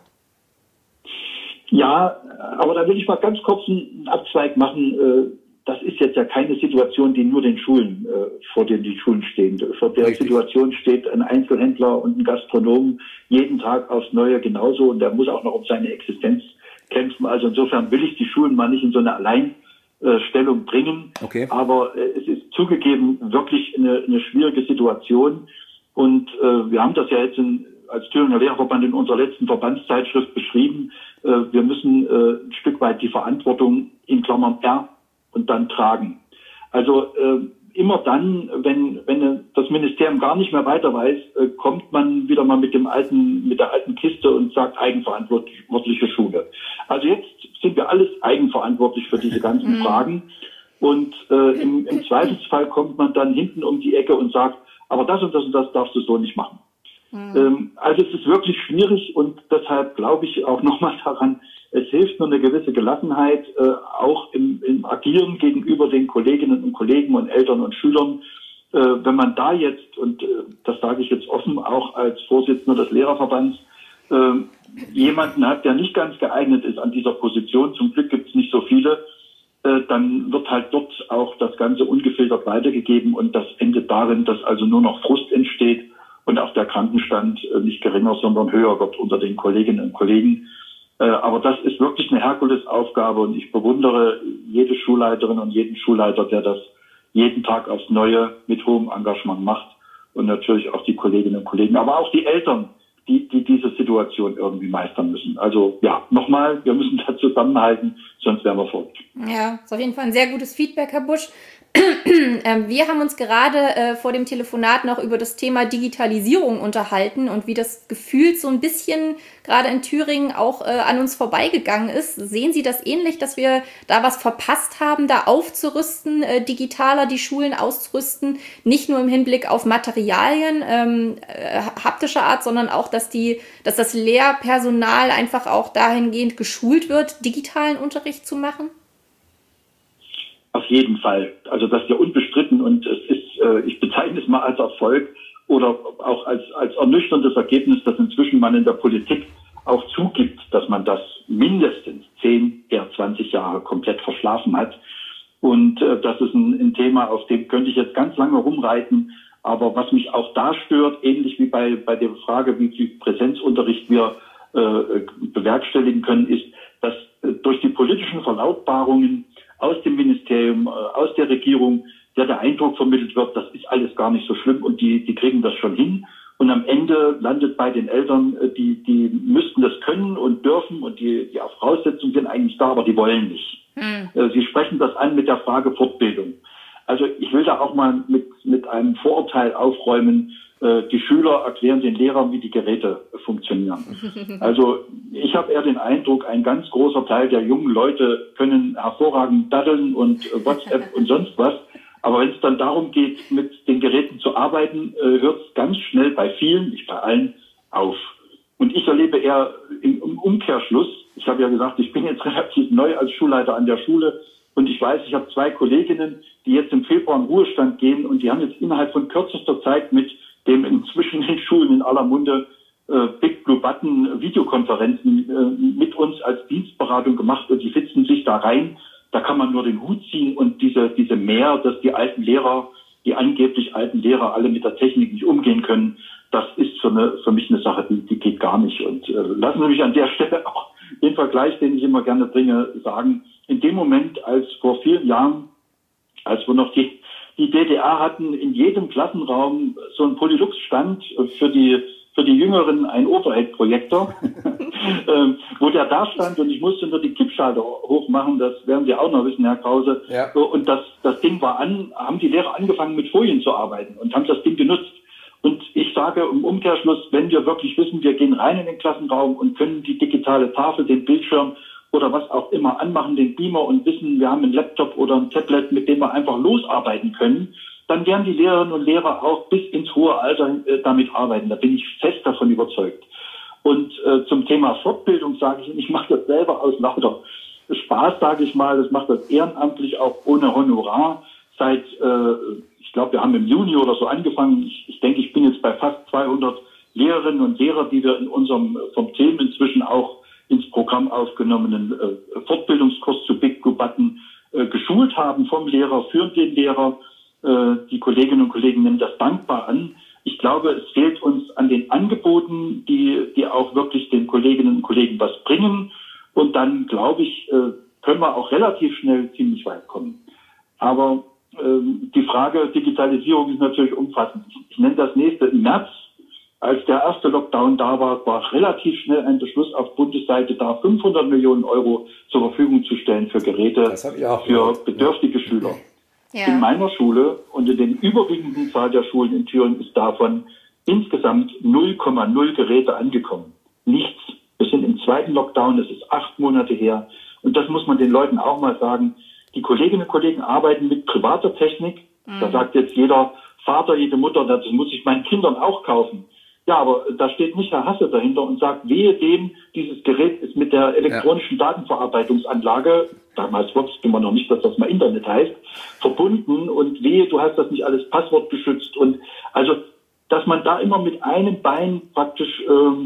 Ja, aber da will ich mal ganz kurz einen Abzweig machen. Das ist jetzt ja keine Situation, die nur den Schulen, vor denen die Schulen stehen. Vor der Richtig. Situation steht ein Einzelhändler und ein Gastronom jeden Tag aufs Neue genauso und der muss auch noch um seine Existenz kämpfen. Also insofern will ich die Schulen mal nicht in so eine Alleinstellung bringen. Okay. Aber es ist zugegeben wirklich eine schwierige Situation. Und wir haben das ja jetzt als Thüringer Lehrerverband in unserer letzten Verbandszeitschrift beschrieben. Wir müssen ein Stück weit die Verantwortung in Klammern R und dann tragen. Also immer dann, wenn das Ministerium gar nicht mehr weiter weiß, kommt man wieder mal mit der alten Kiste und sagt eigenverantwortliche Schule. Also jetzt sind wir alles eigenverantwortlich für diese ganzen Fragen. Und im Zweifelsfall kommt man dann hinten um die Ecke und sagt, aber das und das und das darfst du so nicht machen. Also es ist wirklich schwierig und deshalb glaube ich auch nochmal daran, es hilft nur eine gewisse Gelassenheit, auch im Agieren gegenüber den Kolleginnen und Kollegen und Eltern und Schülern. Wenn man da jetzt, und das sage ich jetzt offen, auch als Vorsitzender des Lehrerverbands, jemanden hat, der nicht ganz geeignet ist an dieser Position, zum Glück gibt es nicht so viele, dann wird halt dort auch das Ganze ungefiltert weitergegeben und das endet darin, dass also nur noch Frust entsteht und auch der Krankenstand nicht geringer, sondern höher wird unter den Kolleginnen und Kollegen. Aber das ist wirklich eine Herkulesaufgabe und ich bewundere jede Schulleiterin und jeden Schulleiter, der das jeden Tag aufs Neue mit hohem Engagement macht und natürlich auch die Kolleginnen und Kollegen, aber auch die Eltern, die diese Situation irgendwie meistern müssen. Also ja, nochmal, wir müssen da zusammenhalten, sonst wären wir verrückt. Ja, ist auf jeden Fall ein sehr gutes Feedback, Herr Busch. Wir haben uns gerade vor dem Telefonat noch über das Thema Digitalisierung unterhalten und wie das gefühlt so ein bisschen gerade in Thüringen auch an uns vorbeigegangen ist. Sehen Sie das ähnlich, dass wir da was verpasst haben, da aufzurüsten, digitaler die Schulen auszurüsten, nicht nur im Hinblick auf Materialien haptischer Art, sondern auch, dass das Lehrpersonal einfach auch dahingehend geschult wird, digitalen Unterricht zu machen? Auf jeden Fall. Also das ist ja unbestritten und es ist, ich bezeichne es mal als Erfolg oder auch als ernüchterndes Ergebnis, dass inzwischen man in der Politik auch zugibt, dass man das mindestens 10, eher 20 Jahre komplett verschlafen hat. Und das ist ein Thema, auf dem könnte ich jetzt ganz lange rumreiten. Aber was mich auch da stört, ähnlich wie bei der Frage, wie viel Präsenzunterricht wir bewerkstelligen können, ist, dass durch die politischen Verlautbarungen aus dem Ministerium, aus der Regierung, der Eindruck vermittelt wird, das ist alles gar nicht so schlimm und die kriegen das schon hin. Und am Ende landet bei den Eltern, die müssten das können und dürfen und die Voraussetzungen sind eigentlich da, aber die wollen nicht. Sie sprechen das an mit der Frage Fortbildung. Also ich will da auch mal mit einem Vorurteil aufräumen. Die Schüler erklären den Lehrern, wie die Geräte funktionieren. Also ich habe eher den Eindruck, ein ganz großer Teil der jungen Leute können hervorragend daddeln und WhatsApp und sonst was. Aber wenn es dann darum geht, mit den Geräten zu arbeiten, hört es ganz schnell bei vielen, nicht bei allen, auf. Und ich erlebe eher im Umkehrschluss, ich habe ja gesagt, ich bin jetzt relativ neu als Schulleiter an der Schule und ich weiß, ich habe 2 Kolleginnen, die jetzt im Februar in Ruhestand gehen und die haben jetzt innerhalb von kürzester Zeit mit dem inzwischen in Schulen in aller Munde Big Blue Button Videokonferenzen mit uns als Dienstberatung gemacht und die sitzen sich da rein. Da kann man nur den Hut ziehen und diese Mehr, dass die alten Lehrer, die angeblich alten Lehrer alle mit der Technik nicht umgehen können, das ist für mich eine Sache, die geht gar nicht. Und lassen Sie mich an der Stelle auch den Vergleich, den ich immer gerne bringe, sagen. In dem Moment, als vor vielen Jahren, als wir noch die DDR hatten, in jedem Klassenraum so ein Polylux-Stand für die Jüngeren ein Overhead-Projektor, wo der da stand und ich musste nur die Kippschalter hochmachen, das werden Sie auch noch wissen, Herr Krause. Ja. Und das Ding war an, haben die Lehrer angefangen mit Folien zu arbeiten und haben das Ding genutzt. Und ich sage im Umkehrschluss, wenn wir wirklich wissen, wir gehen rein in den Klassenraum und können die digitale Tafel, den Bildschirm oder was auch immer anmachen, den Beamer und wissen, wir haben einen Laptop oder ein Tablet, mit dem wir einfach losarbeiten können, dann werden die Lehrerinnen und Lehrer auch bis ins hohe Alter damit arbeiten. Da bin ich fest davon überzeugt. Und zum Thema Fortbildung sage ich mache das selber aus lauter Spaß, sage ich mal. Das mache das ehrenamtlich auch ohne Honorar. Seit, ich glaube, wir haben im Juni oder so angefangen. Ich denke, ich bin jetzt bei fast 200 Lehrerinnen und Lehrer, die wir in unserem vom Themen inzwischen auch ins Programm aufgenommenen Fortbildungskurs zu Big Blue Button geschult haben, vom Lehrer für den Lehrer. Die Kolleginnen und Kollegen nehmen das dankbar an. Ich glaube, es fehlt uns an den Angeboten, die auch wirklich den Kolleginnen und Kollegen was bringen. Und dann, glaube ich, können wir auch relativ schnell ziemlich weit kommen. Aber die Frage Digitalisierung ist natürlich umfassend. Ich nenne das nächste. Im März, als der erste Lockdown da war relativ schnell ein Beschluss auf Bundesseite da, 500 Millionen Euro zur Verfügung zu stellen für Geräte für bedürftige Schüler. Ja. In meiner Schule und in den überwiegenden Zahl der Schulen in Thüringen ist davon insgesamt 0,0 Geräte angekommen. Nichts. Wir sind im 2. Lockdown, es ist 8 Monate her. Und das muss man den Leuten auch mal sagen. Die Kolleginnen und Kollegen arbeiten mit privater Technik. Da sagt jetzt jeder Vater, jede Mutter, das muss ich meinen Kindern auch kaufen. Ja, aber da steht nicht Herr Hasse dahinter und sagt, wehe dem, dieses Gerät ist mit der elektronischen Datenverarbeitungsanlage, damals wusste man noch nicht, dass das mal Internet heißt, verbunden und wehe, du hast das nicht alles passwortgeschützt. Und also, dass man da immer mit einem Bein praktisch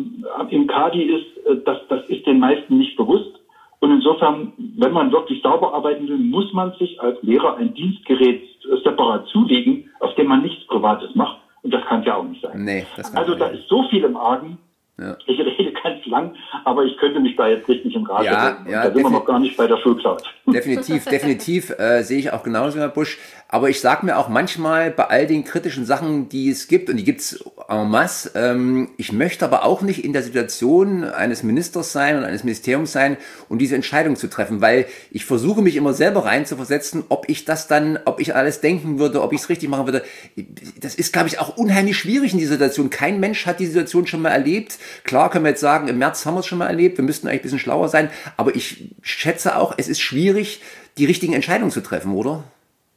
im Kadi ist, das ist den meisten nicht bewusst. Und insofern, wenn man wirklich sauber arbeiten will, muss man sich als Lehrer ein Dienstgerät separat zulegen, auf dem man nichts Privates macht. Und das kann es ja auch nicht sein. Nee, also da ist so viel im Argen. Ja. Ich rede ganz lang, aber ich könnte mich da jetzt richtig im Rad setzen. Ja, da sind wir noch gar nicht bei der Schulcloud. Definitiv sehe ich auch genauso, Herr Busch. Aber ich sage mir auch manchmal bei all den kritischen Sachen, die es gibt, und die gibt es en masse, ich möchte aber auch nicht in der Situation eines Ministers sein und eines Ministeriums sein und diese Entscheidung zu treffen, weil ich versuche mich immer selber reinzuversetzen, ob ich alles denken würde, ob ich es richtig machen würde. Das ist, glaube ich, auch unheimlich schwierig in dieser Situation. Kein Mensch hat die Situation schon mal erlebt. Klar können wir jetzt sagen, im März haben wir es schon mal erlebt, wir müssten eigentlich ein bisschen schlauer sein, aber ich schätze auch, es ist schwierig, die richtigen Entscheidungen zu treffen, oder?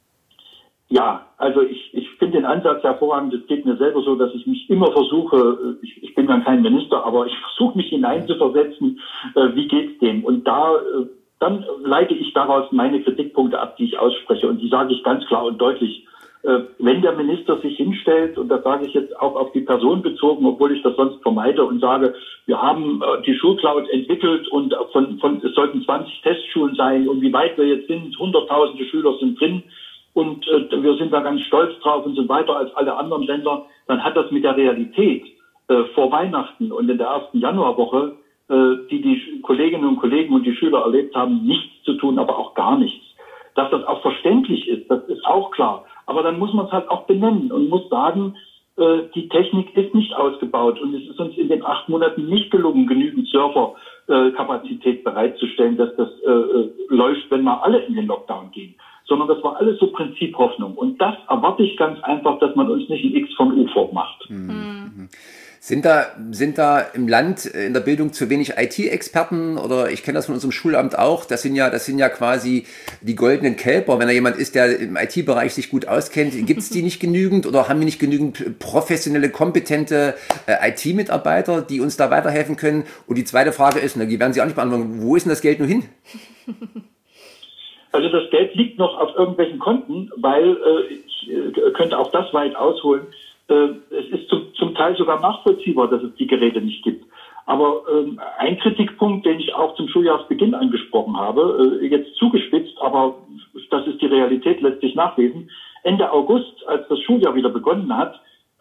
Ja, also ich finde den Ansatz hervorragend. Es geht mir selber so, dass ich mich immer versuche, ich bin dann kein Minister, aber ich versuche mich hineinzuversetzen, wie geht's dem? Und dann leite ich daraus meine Kritikpunkte ab, die ich ausspreche. Und die sage ich ganz klar und deutlich. Wenn der Minister sich hinstellt, und das sage ich jetzt auch auf die Person bezogen, obwohl ich das sonst vermeide und sage, wir haben die Schulcloud entwickelt und es sollten 20 Testschulen sein und wie weit wir jetzt sind, hunderttausende Schüler sind drin und wir sind da ganz stolz drauf und so weiter als alle anderen Länder, dann hat das mit der Realität vor Weihnachten und in der ersten Januarwoche die Kolleginnen und Kollegen und die Schüler erlebt haben, nichts zu tun, aber auch gar nichts. Dass das auch verständlich ist, das ist auch klar. Aber dann muss man es halt auch benennen und muss sagen, die Technik ist nicht ausgebaut und es ist uns in den 8 Monaten nicht gelungen, genügend Serverkapazität bereitzustellen, dass das läuft, wenn mal alle in den Lockdown gehen. Sondern das war alles so Prinziphoffnung. Und das erwarte ich ganz einfach, dass man uns nicht ein X von U vormacht. Mhm. Sind da im Land in der Bildung zu wenig IT-Experten, oder ich kenne das von unserem Schulamt auch, das sind ja quasi die goldenen Kälber, wenn da jemand ist, der im IT-Bereich sich gut auskennt, gibt es die nicht genügend oder haben wir nicht genügend professionelle, kompetente IT-Mitarbeiter, die uns da weiterhelfen können? Und die zweite Frage ist, die werden Sie auch nicht beantworten, wo ist denn das Geld nur hin? Also das Geld liegt noch auf irgendwelchen Konten, weil ich könnte auch das weit ausholen. Es ist zum Teil sogar nachvollziehbar, dass es die Geräte nicht gibt. Aber ein Kritikpunkt, den ich auch zum Schuljahresbeginn angesprochen habe, jetzt zugespitzt, aber das ist die Realität, lässt sich nachlesen. Ende August, als das Schuljahr wieder begonnen hat,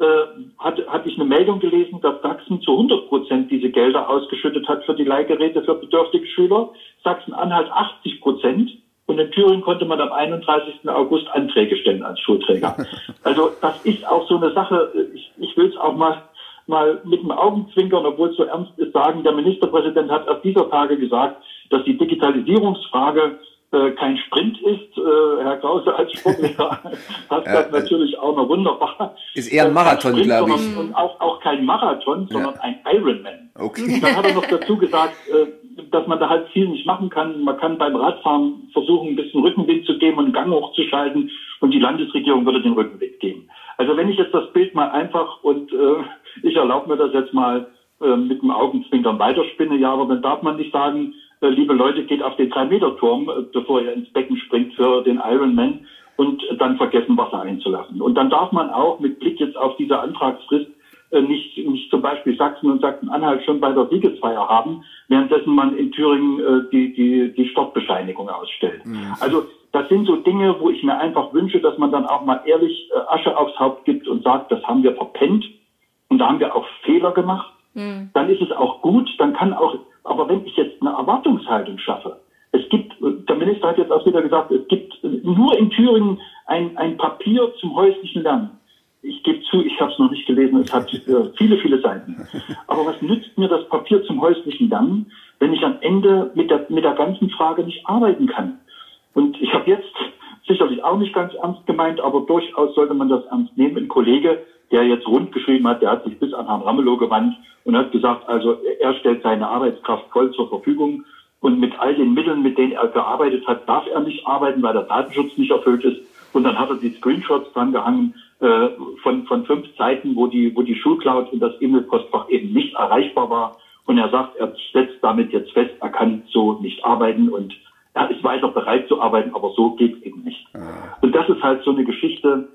hatte ich eine Meldung gelesen, dass Sachsen zu 100% diese Gelder ausgeschüttet hat für die Leihgeräte für bedürftige Schüler. Sachsen-Anhalt 80%. Und in Thüringen konnte man am 31. August Anträge stellen als Schulträger. Also das ist auch so eine Sache, ich will es auch mal mit dem Augenzwinkern, obwohl es so ernst ist, sagen, der Ministerpräsident hat auf dieser Tage gesagt, dass die Digitalisierungsfrage kein Sprint ist. Herr Krause als Sportlehrer hat das natürlich auch noch wunderbar. Ist eher ein Marathon, glaube ich. Und auch kein Marathon, sondern ein Ironman. Okay. Dann hat er noch dazu gesagt, dass man da halt viel nicht machen kann. Man kann beim Radfahren versuchen, ein bisschen Rückenwind zu geben und einen Gang hochzuschalten und die Landesregierung würde den Rückenwind geben. Also wenn ich jetzt das Bild mal einfach und ich erlaube mir das jetzt mal mit dem Augenzwinkern weiterspinne, ja, aber dann darf man nicht sagen, liebe Leute, geht auf den 3-Meter-Turm, bevor ihr ins Becken springt für den Ironman und dann vergessen, Wasser einzulassen. Und dann darf man auch mit Blick jetzt auf diese Antragsfrist nicht zum Beispiel Sachsen und Sachsen-Anhalt schon bei der Siegesfeier haben, währenddessen man in Thüringen die Stoppbescheinigung ausstellt. Mhm. Also das sind so Dinge, wo ich mir einfach wünsche, dass man dann auch mal ehrlich Asche aufs Haupt gibt und sagt, das haben wir verpennt und da haben wir auch Fehler gemacht. Mhm. Dann ist es auch gut, dann kann auch, aber wenn ich jetzt eine Erwartungshaltung schaffe, es gibt, der Minister hat jetzt auch wieder gesagt, es gibt nur in Thüringen ein Papier zum häuslichen Lernen. Ich gebe zu, ich habe es noch nicht gelesen, es hat viele, viele Seiten. Aber was nützt mir das Papier zum häuslichen Lernen, wenn ich am Ende mit der ganzen Frage nicht arbeiten kann? Und ich habe jetzt sicherlich auch nicht ganz ernst gemeint, aber durchaus sollte man das ernst nehmen. Ein Kollege, der jetzt rund geschrieben hat, der hat sich bis an Herrn Ramelow gewandt und hat gesagt, also er stellt seine Arbeitskraft voll zur Verfügung und mit all den Mitteln, mit denen er gearbeitet hat, darf er nicht arbeiten, weil der Datenschutz nicht erfüllt ist. Und dann hat er die Screenshots dran gehangen von 5 Seiten, wo die Schulcloud in das E-Mail-Postfach eben nicht erreichbar war. Und er sagt, er setzt damit jetzt fest, er kann so nicht arbeiten und er ist weiter bereit zu arbeiten, aber so geht es eben nicht. Und das ist halt so eine Geschichte,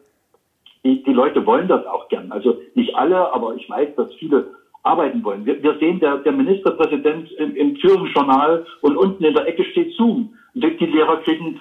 die Leute wollen das auch gern. Also nicht alle, aber ich weiß, dass viele arbeiten wollen. Wir sehen, der Ministerpräsident im Thüringen-Journal und unten in der Ecke steht Zoom. Die Lehrer kriegen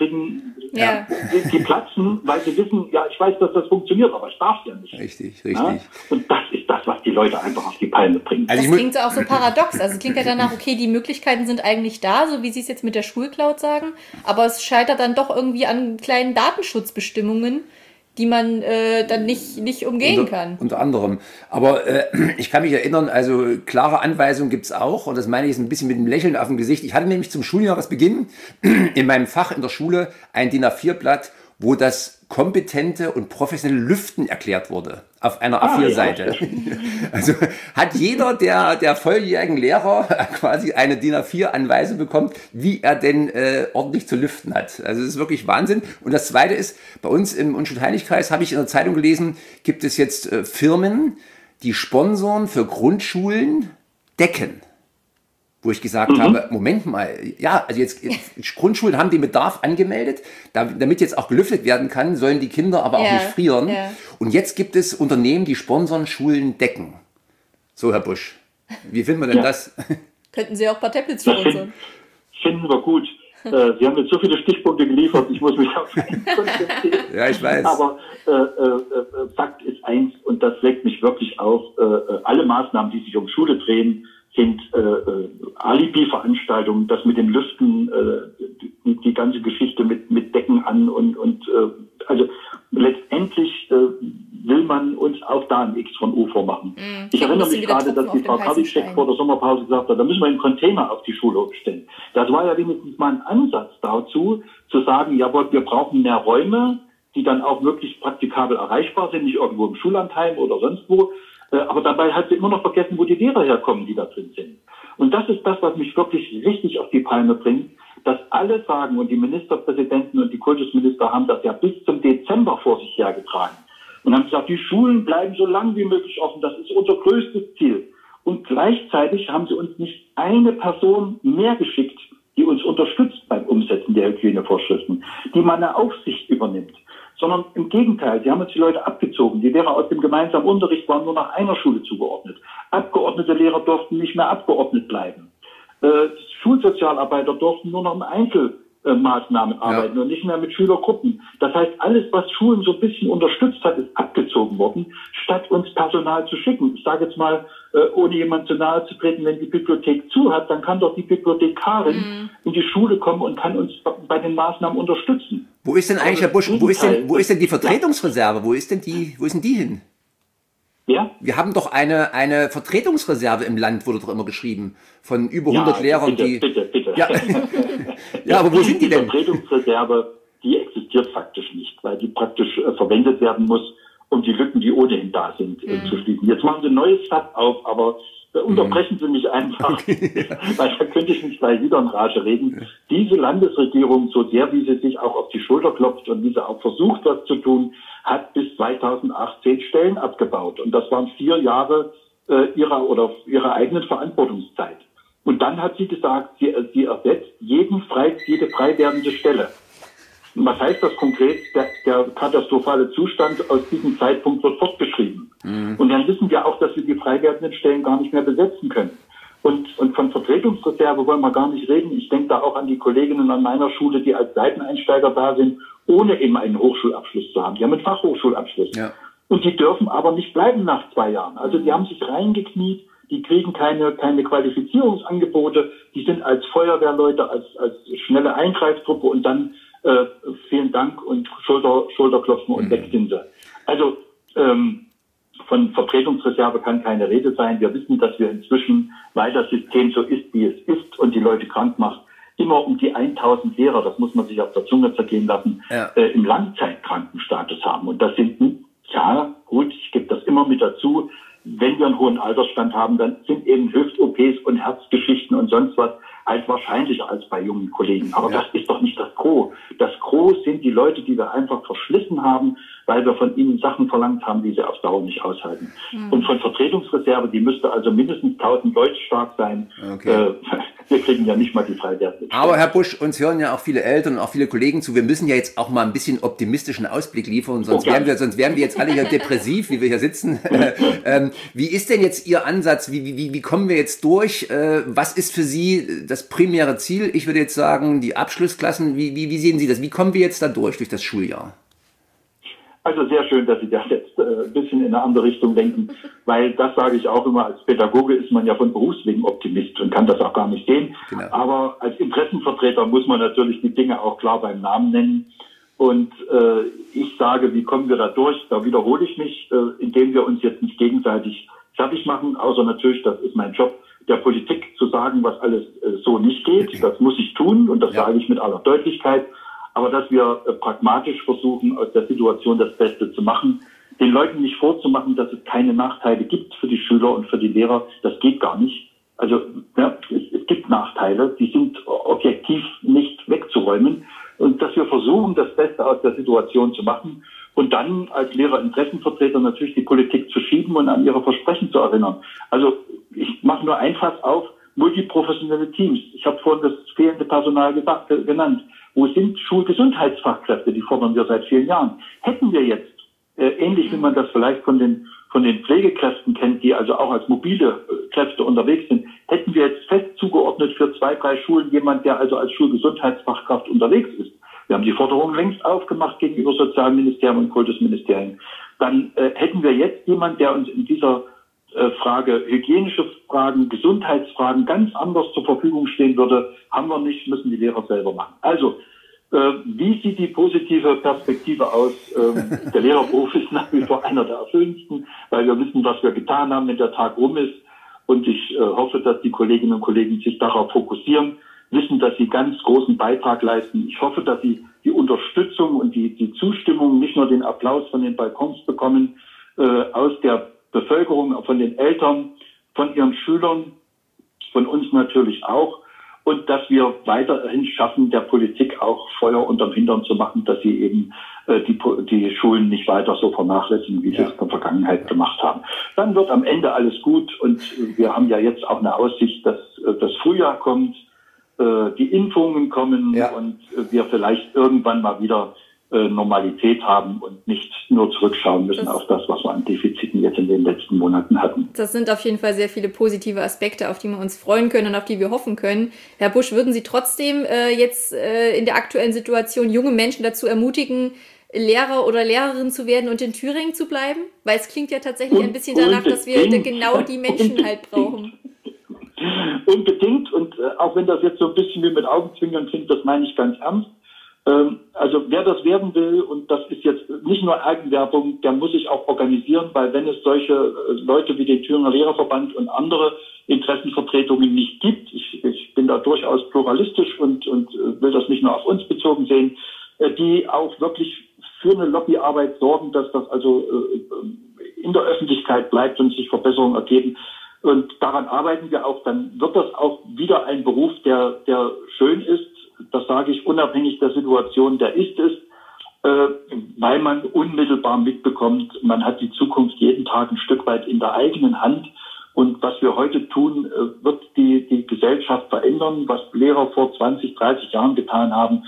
die platzen, weil sie wissen, ja, ich weiß, dass das funktioniert, aber ich darf ja nicht. Richtig. Ja? Und das ist das, was die Leute einfach auf die Palme bringt. Also das klingt auch so paradox. Also es klingt ja danach, okay, die Möglichkeiten sind eigentlich da, so wie Sie es jetzt mit der Schulcloud sagen, aber es scheitert dann doch irgendwie an kleinen Datenschutzbestimmungen, die man dann nicht umgehen kann. Unter anderem. Aber ich kann mich erinnern, also klare Anweisungen gibt's auch und das meine ich jetzt ein bisschen mit einem Lächeln auf dem Gesicht. Ich hatte nämlich zum Schuljahresbeginn in meinem Fach in der Schule ein DIN A4-Blatt, wo das kompetente und professionelle Lüften erklärt wurde. Auf einer A4-Seite. Ja. Also hat jeder der volljährigen Lehrer quasi eine DIN A4-Anweisung bekommen, wie er denn ordentlich zu lüften hat. Also das ist wirklich Wahnsinn. Und das Zweite ist, bei uns im Unschuld-Heinrich-Kreis habe ich in der Zeitung gelesen, gibt es jetzt Firmen, die Sponsoren für Grundschulen Decken. Wo ich gesagt habe, Moment mal, ja, also jetzt Grundschulen haben den Bedarf angemeldet, damit jetzt auch gelüftet werden kann, sollen die Kinder aber auch nicht frieren. Ja. Und jetzt gibt es Unternehmen, die sponsern Schulen Decken. So, Herr Busch, wie finden wir denn das? Könnten Sie auch ein paar Tablets sponsern? Finden wir gut. Sie haben jetzt so viele Stichpunkte geliefert, ich muss mich auf einen konzentrieren. Ja, ich weiß. Aber Fakt ist eins, und das regt mich wirklich auf, alle Maßnahmen, die sich um Schule drehen, sind Alibi-Veranstaltungen, das mit dem Lüften, die ganze Geschichte mit Decken an und also letztendlich will man uns auch da ein X von U vormachen. Ich erinnere mich gerade, dass die Frau Karliczek vor der Sommerpause gesagt hat, da müssen wir einen Container auf die Schulhof stellen. Das war ja wenigstens mal ein Ansatz dazu, zu sagen, jawohl, wir brauchen mehr Räume, die dann auch wirklich praktikabel erreichbar sind, nicht irgendwo im Schullandheim oder sonst wo. Aber dabei hat sie immer noch vergessen, wo die Lehrer herkommen, die da drin sind. Und das ist das, was mich wirklich richtig auf die Palme bringt, dass alle sagen, und die Ministerpräsidenten und die Kultusminister haben das ja bis zum Dezember vor sich hergetragen und haben gesagt, die Schulen bleiben so lang wie möglich offen, das ist unser größtes Ziel. Und gleichzeitig haben sie uns nicht eine Person mehr geschickt, die uns unterstützt beim Umsetzen der Hygienevorschriften, die mal eine Aufsicht übernimmt. Sondern im Gegenteil, sie haben uns die Leute abgezogen. Die Lehrer aus dem gemeinsamen Unterricht waren nur nach einer Schule zugeordnet. Abgeordnete Lehrer durften nicht mehr abgeordnet bleiben. Schulsozialarbeiter durften nur noch in Einzelmaßnahmen arbeiten und nicht mehr mit Schülergruppen. Das heißt, alles, was Schulen so ein bisschen unterstützt hat, ist abgezogen worden, statt uns Personal zu schicken. Ich sage jetzt mal, ohne jemand zu nahe zu treten, wenn die Bibliothek zu hat, dann kann doch die Bibliothekarin in die Schule kommen und kann uns bei den Maßnahmen unterstützen. Wo ist denn eigentlich, Herr Busch, wo ist denn die Vertretungsreserve? Wo ist denn die hin? Ja? Wir haben doch eine Vertretungsreserve im Land, wurde doch immer geschrieben, von über 100 Lehrern, bitte. Ja. Ja, aber wo sind die denn? Die Vertretungsreserve, die existiert faktisch nicht, weil die praktisch verwendet werden muss, um die Lücken, die ohnehin da sind, zu schließen. Jetzt machen Sie ein neues Fass auf, aber unterbrechen Sie mich einfach, weil da könnte ich nicht gleich wieder in Rage reden. Diese Landesregierung, so sehr wie sie sich auch auf die Schulter klopft und wie sie auch versucht, was zu tun, hat bis 2018 Stellen abgebaut. Und das waren 4 Jahre ihrer eigenen Verantwortungszeit. Und dann hat sie gesagt, sie ersetzt jede frei werdende Stelle. Und was heißt das konkret? Der katastrophale Zustand aus diesem Zeitpunkt wird fortgeschrieben. Und dann wissen wir auch, dass wir die frei werdenden Stellen gar nicht mehr besetzen können. Und von Vertretungsreserve wollen wir gar nicht reden. Ich denke da auch an die Kolleginnen an meiner Schule, die als Seiteneinsteiger da sind, ohne eben einen Hochschulabschluss zu haben. Die haben einen Fachhochschulabschluss. Ja. Und die dürfen aber nicht bleiben nach 2 Jahren. Also die haben sich reingekniet, die kriegen keine Qualifizierungsangebote, die sind als Feuerwehrleute, als schnelle Eingreiftruppe und dann vielen Dank und Schulterklopfen und weg sind sie. Also von Vertretungsreserve kann keine Rede sein. Wir wissen, dass wir inzwischen, weil das System so ist, wie es ist und die Leute krank macht, immer um die 1000 Lehrer, das muss man sich auf der Zunge zergehen lassen, im Langzeitkrankenstatus haben. Und das sind, ja gut, ich gebe das immer mit dazu, wenn wir einen hohen Altersstand haben, dann sind eben Hüft-OPs und Herzgeschichten und sonst was halt wahrscheinlicher als bei jungen Kollegen. Aber das ist doch nicht das Gros. Das Gros sind die Leute, die wir einfach verschlissen haben, weil wir von ihnen Sachen verlangt haben, die sie auf Dauer nicht aushalten. Und von Vertretungsreserve, die müsste also mindestens 1000 Leute stark sein. Okay. Wir kriegen ja nicht mal die Freiwerte. Aber Herr Busch, uns hören ja auch viele Eltern und auch viele Kollegen zu. Wir müssen ja jetzt auch mal ein bisschen optimistischen Ausblick liefern, sonst wären wir jetzt alle hier depressiv, wie wir hier sitzen. Wie ist denn jetzt Ihr Ansatz? Wie kommen wir jetzt durch? Was ist für Sie das primäre Ziel? Ich würde jetzt sagen, die Abschlussklassen. Wie sehen Sie das? Wie kommen wir jetzt da durch das Schuljahr? Also sehr schön, dass Sie das jetzt ein bisschen in eine andere Richtung denken, weil das sage ich auch immer, als Pädagoge ist man ja von Berufswegen Optimist und kann das auch gar nicht sehen. Genau. Aber als Interessenvertreter muss man natürlich die Dinge auch klar beim Namen nennen. Und ich sage, wie kommen wir da durch? Da wiederhole ich mich, indem wir uns jetzt nicht gegenseitig fertig machen, außer natürlich, das ist mein Job, der Politik zu sagen, was alles so nicht geht. Okay. Das muss ich tun und das sage ich mit aller Deutlichkeit. Aber dass wir pragmatisch versuchen, aus der Situation das Beste zu machen, den Leuten nicht vorzumachen, dass es keine Nachteile gibt für die Schüler und für die Lehrer, das geht gar nicht. Also es gibt Nachteile, die sind objektiv nicht wegzuräumen. Und dass wir versuchen, das Beste aus der Situation zu machen und dann als Lehrerinteressenvertreter natürlich die Politik zu schieben und an ihre Versprechen zu erinnern. Also ich mache nur ein Fass auf, multiprofessionelle Teams. Ich habe vorhin das fehlende Personal genannt. Wo sind Schulgesundheitsfachkräfte? Die fordern wir seit vielen Jahren. Hätten wir jetzt, ähnlich wie man das vielleicht von den Pflegekräften kennt, die also auch als mobile Kräfte unterwegs sind, hätten wir jetzt fest zugeordnet für 2, 3 Schulen jemand, der also als Schulgesundheitsfachkraft unterwegs ist. Wir haben die Forderung längst aufgemacht gegenüber Sozialministerium und Kultusministerium. Dann hätten wir jetzt jemand, der uns in dieser Frage hygienische Fragen, Gesundheitsfragen ganz anders zur Verfügung stehen würde, haben wir nicht, müssen die Lehrer selber machen. Also, wie sieht die positive Perspektive aus? Der Lehrerberuf ist nach wie vor einer der erfüllendsten, weil wir wissen, was wir getan haben, wenn der Tag rum ist. Und ich hoffe, dass die Kolleginnen und Kollegen sich darauf fokussieren, wissen, dass sie ganz großen Beitrag leisten. Ich hoffe, dass sie die Unterstützung und die Zustimmung, nicht nur den Applaus von den Balkons bekommen, aus der Bevölkerung, von den Eltern, von ihren Schülern, von uns natürlich auch. Und dass wir weiterhin schaffen, der Politik auch Feuer unterm Hintern zu machen, dass sie eben die Schulen nicht weiter so vernachlässigen, wie sie es in der Vergangenheit gemacht haben. Dann wird am Ende alles gut und wir haben ja jetzt auch eine Aussicht, dass das Frühjahr kommt, die Impfungen kommen und wir vielleicht irgendwann mal wieder Normalität haben und nicht nur zurückschauen müssen auf das, was wir an Defiziten jetzt in den letzten Monaten hatten. Das sind auf jeden Fall sehr viele positive Aspekte, auf die wir uns freuen können und auf die wir hoffen können. Herr Busch, würden Sie trotzdem jetzt in der aktuellen Situation junge Menschen dazu ermutigen, Lehrer oder Lehrerin zu werden und in Thüringen zu bleiben? Weil es klingt ja tatsächlich ein bisschen danach, dass wir genau die Menschen halt brauchen. Unbedingt. Und auch wenn das jetzt so ein bisschen wie mit Augenzwinkern klingt, das meine ich ganz ernst. Also wer das werden will, und das ist jetzt nicht nur Eigenwerbung, der muss sich auch organisieren, weil wenn es solche Leute wie den Thüringer Lehrerverband und andere Interessenvertretungen nicht gibt, ich bin da durchaus pluralistisch und will das nicht nur auf uns bezogen sehen, die auch wirklich für eine Lobbyarbeit sorgen, dass das also in der Öffentlichkeit bleibt und sich Verbesserungen ergeben. Und daran arbeiten wir auch, dann wird das auch wieder ein Beruf, der schön ist. Das sage ich unabhängig der Situation, der ist es, weil man unmittelbar mitbekommt, man hat die Zukunft jeden Tag ein Stück weit in der eigenen Hand. Und was wir heute tun, wird die Gesellschaft verändern. Was Lehrer vor 20, 30 Jahren getan haben,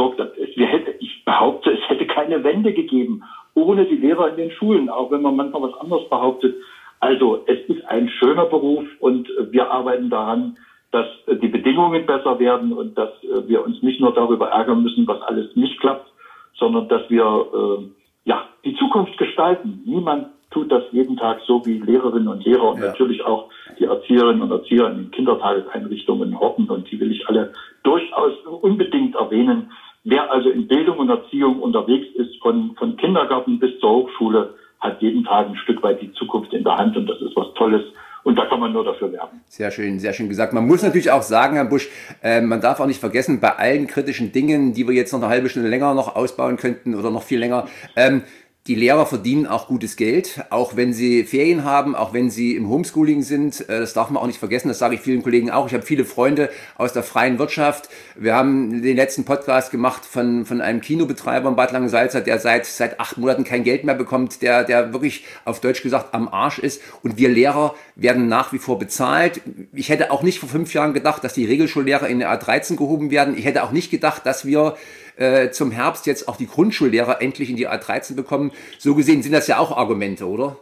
ich behaupte, es hätte keine Wende gegeben ohne die Lehrer in den Schulen, auch wenn man manchmal was anderes behauptet. Also es ist ein schöner Beruf und wir arbeiten daran, dass die Bedingungen besser werden und dass wir uns nicht nur darüber ärgern müssen, was alles nicht klappt, sondern dass wir die Zukunft gestalten. Niemand tut das jeden Tag so wie Lehrerinnen und Lehrer und natürlich auch die Erzieherinnen und Erzieher in den Kindertageseinrichtungen, Horten, und die will ich alle durchaus unbedingt erwähnen. Wer also in Bildung und Erziehung unterwegs ist, von Kindergarten bis zur Hochschule, hat jeden Tag ein Stück weit die Zukunft in der Hand und das ist was Tolles. Und da kann man nur dafür werben. Sehr schön gesagt. Man muss natürlich auch sagen, Herr Busch, man darf auch nicht vergessen, bei allen kritischen Dingen, die wir jetzt noch eine halbe Stunde länger noch ausbauen könnten oder noch viel länger, die Lehrer verdienen auch gutes Geld, auch wenn sie Ferien haben, auch wenn sie im Homeschooling sind. Das darf man auch nicht vergessen, das sage ich vielen Kollegen auch. Ich habe viele Freunde aus der freien Wirtschaft. Wir haben den letzten Podcast gemacht von einem Kinobetreiber in Bad Langensalza, der seit 8 Monaten kein Geld mehr bekommt, der wirklich auf Deutsch gesagt am Arsch ist. Und wir Lehrer werden nach wie vor bezahlt. Ich hätte auch nicht vor 5 Jahren gedacht, dass die Regelschullehrer in der A13 gehoben werden. Ich hätte auch nicht gedacht, dass wir zum Herbst jetzt auch die Grundschullehrer endlich in die A13 bekommen. So gesehen sind das ja auch Argumente, oder?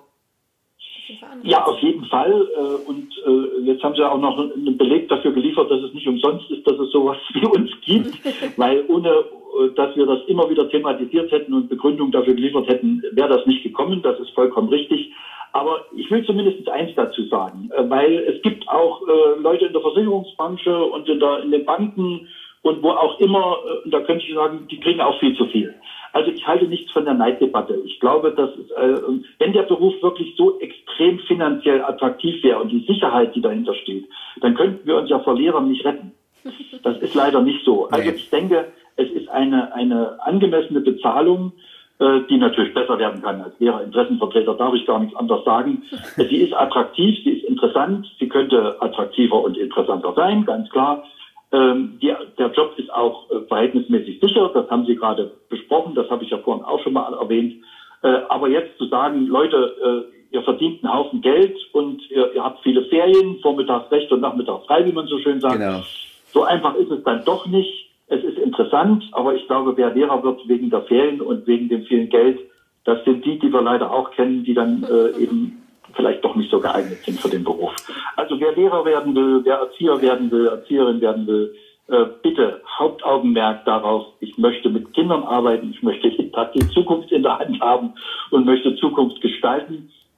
Ja, auf jeden Fall. Und jetzt haben Sie auch noch einen Beleg dafür geliefert, dass es nicht umsonst ist, dass es sowas wie uns gibt. Weil ohne, dass wir das immer wieder thematisiert hätten und Begründung dafür geliefert hätten, wäre das nicht gekommen. Das ist vollkommen richtig. Aber ich will zumindest eins dazu sagen, weil es gibt auch Leute in der Versicherungsbranche und in den Banken und wo auch immer, da könnte ich sagen, die kriegen auch viel zu viel. Also ich halte nichts von der Neiddebatte. Ich glaube, dass wenn der Beruf wirklich so extrem finanziell attraktiv wäre und die Sicherheit, die dahinter steht, dann könnten wir uns ja vor Lehrern nicht retten. Das ist leider nicht so. Also ich denke, es ist eine angemessene Bezahlung, die natürlich besser werden kann als Lehrerinteressenvertreter, darf ich gar nichts anderes sagen. Sie ist attraktiv, sie ist interessant, sie könnte attraktiver und interessanter sein, ganz klar. Der Job ist auch verhältnismäßig sicher, das haben Sie gerade besprochen, das habe ich ja vorhin auch schon mal erwähnt. Aber jetzt zu sagen, Leute, ihr verdient einen Haufen Geld und ihr habt viele Ferien, vormittags recht und nachmittags frei, wie man so schön sagt. Genau. So einfach ist es dann doch nicht. Es ist interessant, aber ich glaube, wer Lehrer wird wegen der Ferien und wegen dem vielen Geld, das sind die wir leider auch kennen, die dann eben vielleicht doch nicht so geeignet sind für den Beruf. Also wer Lehrer werden will, wer Erzieher werden will, Erzieherin werden will, bitte Hauptaugenmerk darauf, ich möchte mit Kindern arbeiten, ich möchte jeden Tag die Zukunft in der Hand haben und möchte Zukunft gestalten.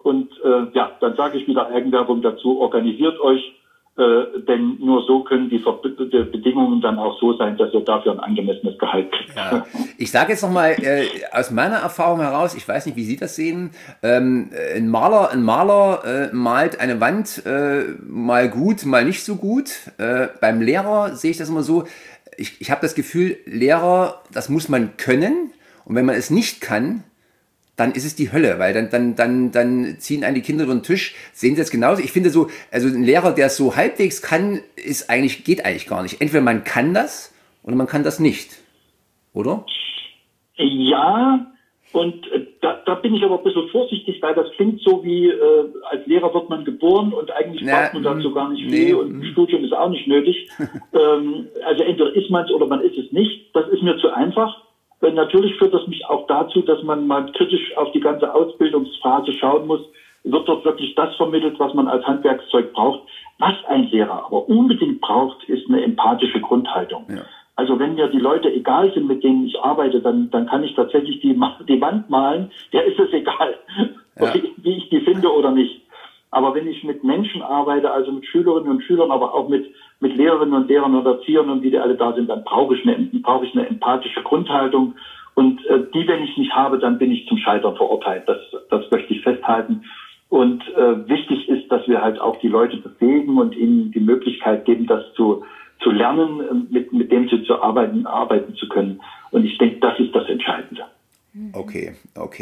Und dann sage ich wieder Eigenwerbung dazu, organisiert euch, denn nur so können die Bedingungen dann auch so sein, dass ihr dafür ein angemessenes Gehalt kriegt. Ja. Ich sage jetzt nochmal aus meiner Erfahrung heraus, ich weiß nicht, wie Sie das sehen, ein Maler malt eine Wand mal gut, mal nicht so gut. Beim Lehrer sehe ich das immer so, ich habe das Gefühl, Lehrer, das muss man können, und wenn man es nicht kann, dann ist es die Hölle, weil dann ziehen einen die Kinder über den Tisch. Sehen Sie das genauso? Ich finde so, also ein Lehrer, der es so halbwegs kann, geht eigentlich gar nicht. Entweder man kann das oder man kann das nicht, oder? Ja, und da bin ich aber ein bisschen vorsichtig, weil das klingt so wie, als Lehrer wird man geboren und eigentlich braucht man dazu gar nicht viel und ein Studium ist auch nicht nötig. Also entweder ist man es oder man ist es nicht. Das ist mir zu einfach. Natürlich führt das mich auch dazu, dass man mal kritisch auf die ganze Ausbildungsphase schauen muss. Wird dort wirklich das vermittelt, was man als Handwerkszeug braucht? Was ein Lehrer aber unbedingt braucht, ist eine empathische Grundhaltung. Ja. Also wenn mir die Leute egal sind, mit denen ich arbeite, dann kann ich tatsächlich die Wand malen. Der ist es egal, wie ich die finde oder nicht. Aber wenn ich mit Menschen arbeite, also mit Schülerinnen und Schülern, aber auch mit Lehrerinnen und Lehrern und Erziehern und wie die alle da sind, dann brauche ich eine empathische Grundhaltung. Und die, wenn ich nicht habe, dann bin ich zum Scheitern verurteilt. Das möchte ich festhalten. Und wichtig ist, dass wir halt auch die Leute befähigen und ihnen die Möglichkeit geben, das zu lernen, mit dem sie zu arbeiten zu können. Und ich denke, das ist das Entscheidende. Okay.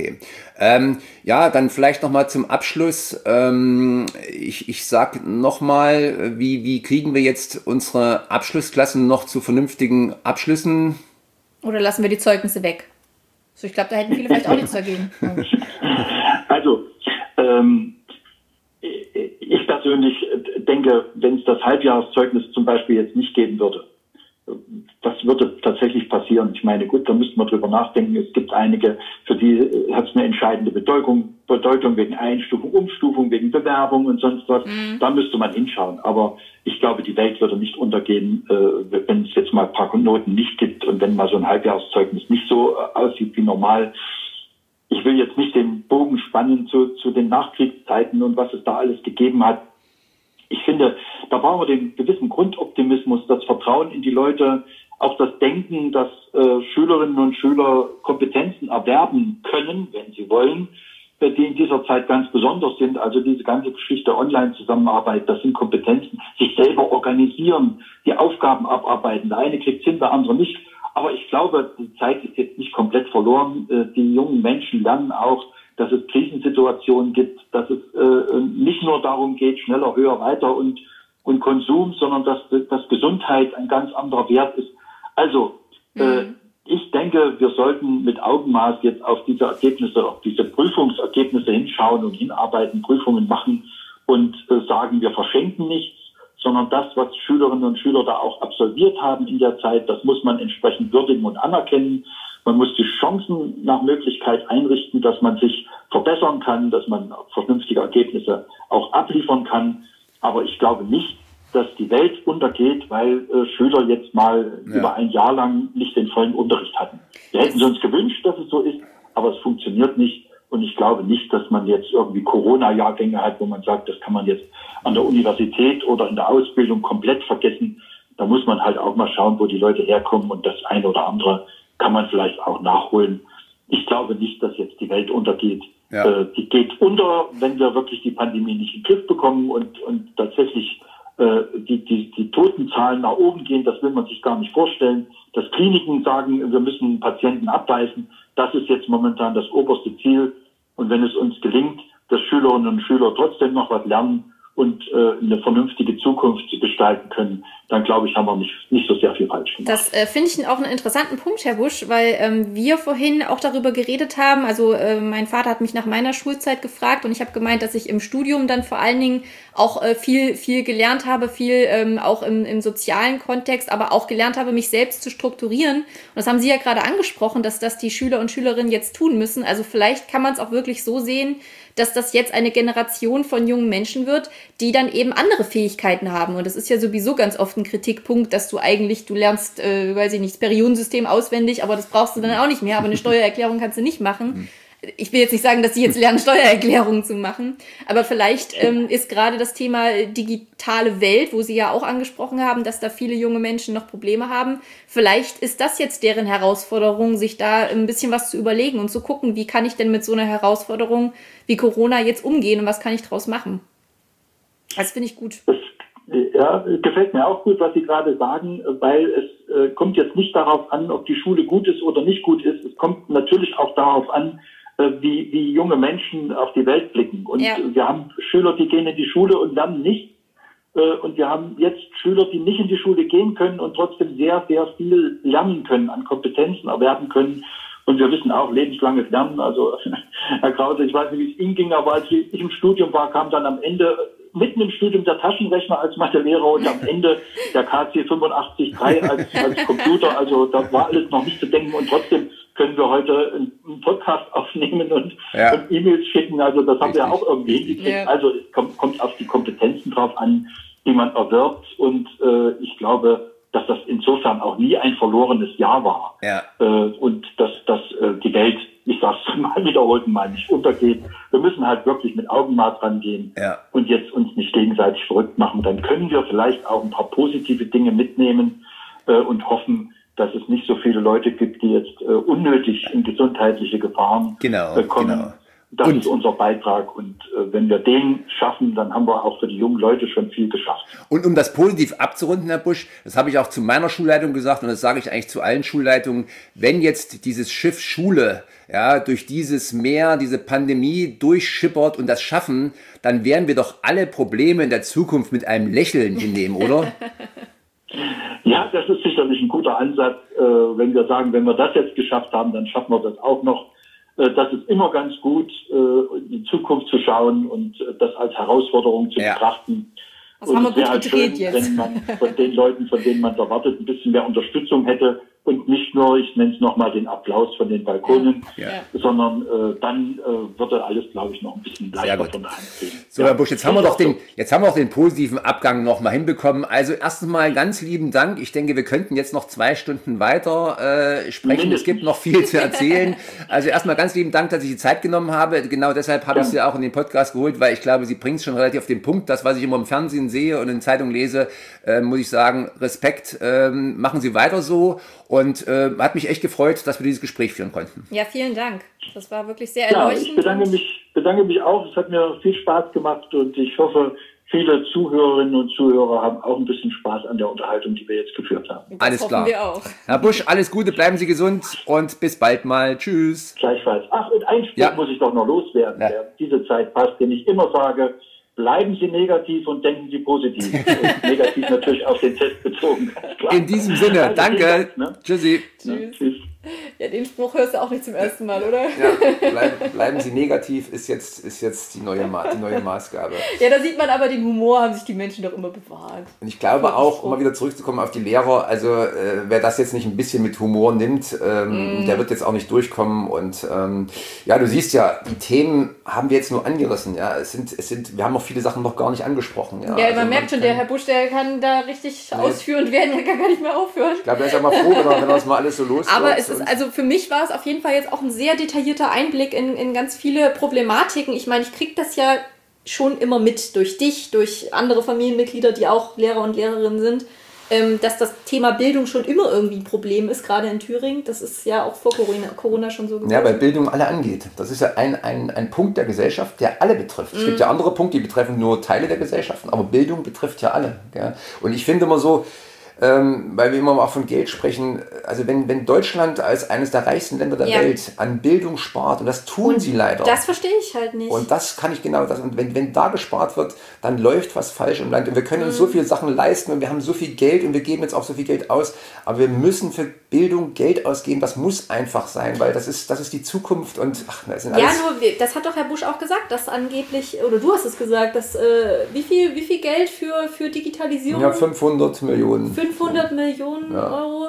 Dann vielleicht nochmal zum Abschluss. Ich sag nochmal, wie kriegen wir jetzt unsere Abschlussklassen noch zu vernünftigen Abschlüssen? Oder lassen wir die Zeugnisse weg? So, ich glaube, da hätten viele vielleicht auch nichts dagegen. Also, ich persönlich denke, wenn es das Halbjahreszeugnis zum Beispiel jetzt nicht geben würde, was würde tatsächlich passieren? Ich meine, gut, da müssten wir drüber nachdenken. Es gibt einige, für die hat es eine entscheidende Bedeutung wegen Einstufung, Umstufung, wegen Bewerbung und sonst was. Da müsste man hinschauen. Aber ich glaube, die Welt würde nicht untergehen, wenn es jetzt mal ein paar Noten nicht gibt und wenn mal so ein Halbjahreszeugnis nicht so aussieht wie normal. Ich will jetzt nicht den Bogen spannen zu den Nachkriegszeiten und was es da alles gegeben hat. Ich finde, da brauchen wir den gewissen Grundoptimismus, das Vertrauen in die Leute, auch das Denken, dass Schülerinnen und Schüler Kompetenzen erwerben können, wenn sie wollen, die in dieser Zeit ganz besonders sind. Also diese ganze Geschichte Online-Zusammenarbeit, das sind Kompetenzen, sich selber organisieren, die Aufgaben abarbeiten. Der eine kriegt es hin, der andere nicht. Aber ich glaube, die Zeit ist jetzt nicht komplett verloren. Die jungen Menschen lernen auch, dass es Krisensituationen gibt, dass es nicht nur darum geht, schneller, höher, weiter und Konsum, sondern dass Gesundheit ein ganz anderer Wert ist. Also ich denke, wir sollten mit Augenmaß jetzt auf diese Ergebnisse, auf diese Prüfungsergebnisse hinschauen und hinarbeiten, Prüfungen machen und sagen, wir verschenken nichts, sondern das, was Schülerinnen und Schüler da auch absolviert haben in der Zeit, das muss man entsprechend würdigen und anerkennen. Man muss die Chancen nach Möglichkeit einrichten, dass man sich verbessern kann, dass man vernünftige Ergebnisse auch abliefern kann. Aber ich glaube nicht, dass die Welt untergeht, weil Schüler jetzt mal über ein Jahr lang nicht den vollen Unterricht hatten. Wir hätten uns gewünscht, dass es so ist, aber es funktioniert nicht. Und ich glaube nicht, dass man jetzt irgendwie Corona-Jahrgänge hat, wo man sagt, das kann man jetzt an der Universität oder in der Ausbildung komplett vergessen. Da muss man halt auch mal schauen, wo die Leute herkommen, und das eine oder andere kann man vielleicht auch nachholen. Ich glaube nicht, dass jetzt die Welt untergeht. Ja. Die geht unter, wenn wir wirklich die Pandemie nicht in den Griff bekommen und tatsächlich die Totenzahlen nach oben gehen. Das will man sich gar nicht vorstellen. Dass Kliniken sagen, wir müssen Patienten abweisen, das ist jetzt momentan das oberste Ziel. Und wenn es uns gelingt, dass Schülerinnen und Schüler trotzdem noch was lernen und eine vernünftige Zukunft gestalten können, dann glaube ich, haben wir nicht so sehr viel falsch gemacht. Das finde ich auch einen interessanten Punkt, Herr Busch, weil wir vorhin auch darüber geredet haben. Also mein Vater hat mich nach meiner Schulzeit gefragt und ich habe gemeint, dass ich im Studium dann vor allen Dingen auch viel gelernt habe, viel auch im sozialen Kontext, aber auch gelernt habe, mich selbst zu strukturieren. Und das haben Sie ja gerade angesprochen, dass das die Schüler und Schülerinnen jetzt tun müssen. Also vielleicht kann man es auch wirklich so sehen, dass das jetzt eine Generation von jungen Menschen wird, die dann eben andere Fähigkeiten haben. Und das ist ja sowieso ganz oft ein Kritikpunkt, dass du lernst, weiß ich nicht, das Periodensystem auswendig, aber das brauchst du dann auch nicht mehr, aber eine Steuererklärung kannst du nicht machen. ich will jetzt nicht sagen, dass sie jetzt lernen, Steuererklärungen zu machen, aber vielleicht ist gerade das Thema digitale Welt, wo Sie ja auch angesprochen haben, dass da viele junge Menschen noch Probleme haben, vielleicht ist das jetzt deren Herausforderung, sich da ein bisschen was zu überlegen und zu gucken, wie kann ich denn mit so einer Herausforderung wie Corona jetzt umgehen und was kann ich draus machen. Das finde ich gut. Ja, gefällt mir auch gut, was Sie gerade sagen, weil es kommt jetzt nicht darauf an, ob die Schule gut ist oder nicht gut ist. Es kommt natürlich auch darauf an, wie junge Menschen auf die Welt blicken. Und wir haben Schüler, die gehen in die Schule und lernen nicht. Und wir haben jetzt Schüler, die nicht in die Schule gehen können und trotzdem sehr, sehr viel lernen können, an Kompetenzen erwerben können. Und wir wissen auch, lebenslanges Lernen. Also, Herr Krause, ich weiß nicht, wie es Ihnen ging, aber als ich im Studium war, kam dann am Ende mitten im Studium der Taschenrechner als Mathelehrer und am Ende der KC 85.3 als Computer. Also da war alles noch nicht zu denken und trotzdem können wir heute einen Podcast aufnehmen und E-Mails schicken. Also das haben wir auch irgendwie hingekriegt. Ja. Also es kommt auf die Kompetenzen drauf an, die man erwirbt. Und ich glaube, dass das insofern auch nie ein verlorenes Jahr war. Ja. Und dass die Welt, ich sage es mal wiederholt mal, nicht untergeht. Wir müssen halt wirklich mit Augenmaß rangehen und jetzt uns nicht gegenseitig verrückt machen. Dann können wir vielleicht auch ein paar positive Dinge mitnehmen und hoffen, dass es nicht so viele Leute gibt, die jetzt unnötig in gesundheitliche Gefahren kommen. Genau. Das ist unser Beitrag und wenn wir den schaffen, dann haben wir auch für die jungen Leute schon viel geschafft. Und um das positiv abzurunden, Herr Busch, das habe ich auch zu meiner Schulleitung gesagt und das sage ich eigentlich zu allen Schulleitungen, wenn jetzt dieses Schiff Schule durch dieses Meer, diese Pandemie durchschippert und das schaffen, dann werden wir doch alle Probleme in der Zukunft mit einem Lächeln hinnehmen, oder? Ja, das ist sicherlich ein guter Ansatz, wenn wir sagen, wenn wir das jetzt geschafft haben, dann schaffen wir das auch noch. Das ist immer ganz gut, in die Zukunft zu schauen und das als Herausforderung zu betrachten. Das haben wir gut gedreht jetzt. Wenn man von den Leuten, von denen man es erwartet, ein bisschen mehr Unterstützung hätte und nicht nur, ich nenne es nochmal, den Applaus von den Balkonen, sondern dann würde alles, glaube ich, noch ein bisschen leichter von der Hand gehen. So, Herr Busch, jetzt haben wir doch den positiven Abgang noch mal hinbekommen. Also erstens mal ganz lieben Dank. Ich denke, wir könnten jetzt noch 2 Stunden weiter sprechen. Es gibt noch viel zu erzählen. Also erstmal ganz lieben Dank, dass ich die Zeit genommen habe. Genau deshalb habe ich Sie auch in den Podcast geholt, weil ich glaube, Sie bringen es schon relativ auf den Punkt. Das, was ich immer im Fernsehen sehe und in Zeitungen lese, muss ich sagen, Respekt, machen Sie weiter so. Und hat mich echt gefreut, dass wir dieses Gespräch führen konnten. Ja, vielen Dank. Das war wirklich sehr erleuchtend. Ich bedanke mich auch. Es hat mir viel Spaß gemacht und ich hoffe, viele Zuhörerinnen und Zuhörer haben auch ein bisschen Spaß an der Unterhaltung, die wir jetzt geführt haben. Alles klar. Wir auch. Herr Busch, alles Gute, bleiben Sie gesund und bis bald mal. Tschüss. Gleichfalls. Ach, und ein Spruch muss ich doch noch loswerden, der diese Zeit passt, den ich immer sage. Bleiben Sie negativ und denken Sie positiv. Und negativ natürlich auf den Test bezogen. Klar. In diesem Sinne, also, danke. Dank, ne? Tschüssi. Tschüss. Ja, den Spruch hörst du auch nicht zum ersten Mal, oder? Ja, bleiben Sie negativ ist jetzt die neue Maßgabe. Ja, da sieht man aber, den Humor haben sich die Menschen doch immer bewahrt. Und ich glaube auch, um mal wieder zurückzukommen auf die Lehrer, also wer das jetzt nicht ein bisschen mit Humor nimmt, der wird jetzt auch nicht durchkommen. Und du siehst ja, die Themen haben wir jetzt nur angerissen. Ja, wir haben noch viele Sachen noch gar nicht angesprochen. Ja, man merkt schon, der Herr Busch, der kann da richtig ausführend werden, der kann gar nicht mehr aufhören. Ich glaube, er ist ja mal froh, wenn das mal alles so losgeht. Aber also für mich war es auf jeden Fall jetzt auch ein sehr detaillierter Einblick in ganz viele Problematiken. Ich meine, ich kriege das ja schon immer mit durch dich, durch andere Familienmitglieder, die auch Lehrer und Lehrerinnen sind, dass das Thema Bildung schon immer irgendwie ein Problem ist, gerade in Thüringen. Das ist ja auch vor Corona schon so gewesen. Ja, weil Bildung alle angeht. Das ist ja ein Punkt der Gesellschaft, der alle betrifft. Es gibt ja andere Punkte, die betreffen nur Teile der Gesellschaft, aber Bildung betrifft ja alle. Ja? Und ich finde immer so, weil wir immer mal von Geld sprechen, also wenn Deutschland als eines der reichsten Länder der Welt an Bildung spart, und das tun sie leider. Das verstehe ich halt nicht. Und das kann ich genau das. Und wenn da gespart wird, dann läuft was falsch im Land. Und wir können uns so viele Sachen leisten und wir haben so viel Geld und wir geben jetzt auch so viel Geld aus. Aber wir müssen für Bildung Geld ausgeben. Das muss einfach sein, weil das ist die Zukunft. Und das sind alles das hat doch Herr Busch auch gesagt, dass angeblich, oder du hast es gesagt, dass wie viel Geld für Digitalisierung? Ja, 500 Millionen. 500 Millionen Euro.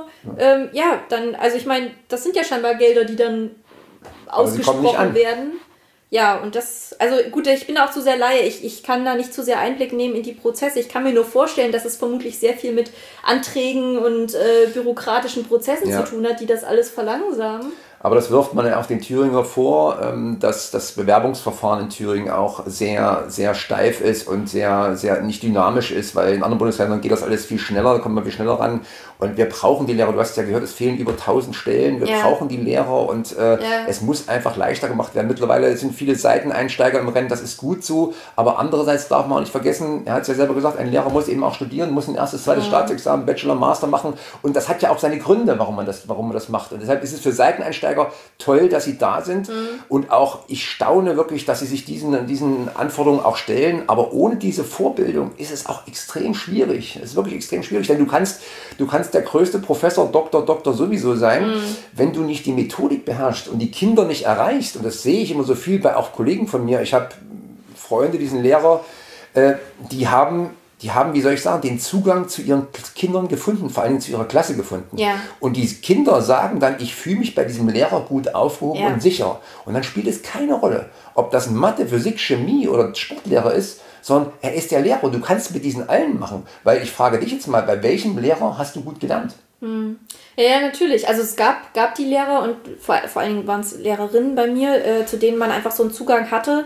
Dann, also ich meine, das sind ja scheinbar Gelder, die dann ausgesprochen werden. Ja, und das, also gut, ich bin auch zu sehr Laie. Ich kann da nicht zu sehr Einblick nehmen in die Prozesse. Ich kann mir nur vorstellen, dass es vermutlich sehr viel mit Anträgen und bürokratischen Prozessen zu tun hat, die das alles verlangsamen. Aber das wirft man ja auch den Thüringer vor, dass das Bewerbungsverfahren in Thüringen auch sehr, sehr steif ist und sehr, sehr nicht dynamisch ist, weil in anderen Bundesländern geht das alles viel schneller, da kommt man viel schneller ran. Und wir brauchen die Lehrer, du hast ja gehört, es fehlen über 1000 Stellen, wir brauchen die Lehrer und es muss einfach leichter gemacht werden. Mittlerweile sind viele Seiteneinsteiger im Rennen, das ist gut so, aber andererseits darf man auch nicht vergessen, er hat es ja selber gesagt, ein Lehrer muss eben auch studieren, muss ein erstes, zweites Staatsexamen, Bachelor, Master machen und das hat ja auch seine Gründe, warum man das macht. Und deshalb ist es für Seiteneinsteiger toll, dass sie da sind und auch ich staune wirklich, dass sie sich diesen Anforderungen auch stellen, aber ohne diese Vorbildung ist es auch extrem schwierig. Es ist wirklich extrem schwierig, denn du kannst der größte Professor, Doktor sowieso sein, wenn du nicht die Methodik beherrschst und die Kinder nicht erreichst. Und das sehe ich immer so viel bei auch Kollegen von mir. Ich habe Freunde, die sind Lehrer, die haben, wie soll ich sagen, den Zugang zu ihren Kindern gefunden, vor allem zu ihrer Klasse gefunden. Ja. Und die Kinder sagen dann, ich fühle mich bei diesem Lehrer gut aufgehoben und sicher. Und dann spielt es keine Rolle, ob das Mathe, Physik, Chemie oder Sportlehrer ist, sondern er ist der Lehrer. Du kannst mit diesen allen machen. Weil ich frage dich jetzt mal, bei welchem Lehrer hast du gut gelernt? Ja, natürlich. Also es gab die Lehrer und vor allen Dingen waren es Lehrerinnen bei mir, zu denen man einfach so einen Zugang hatte.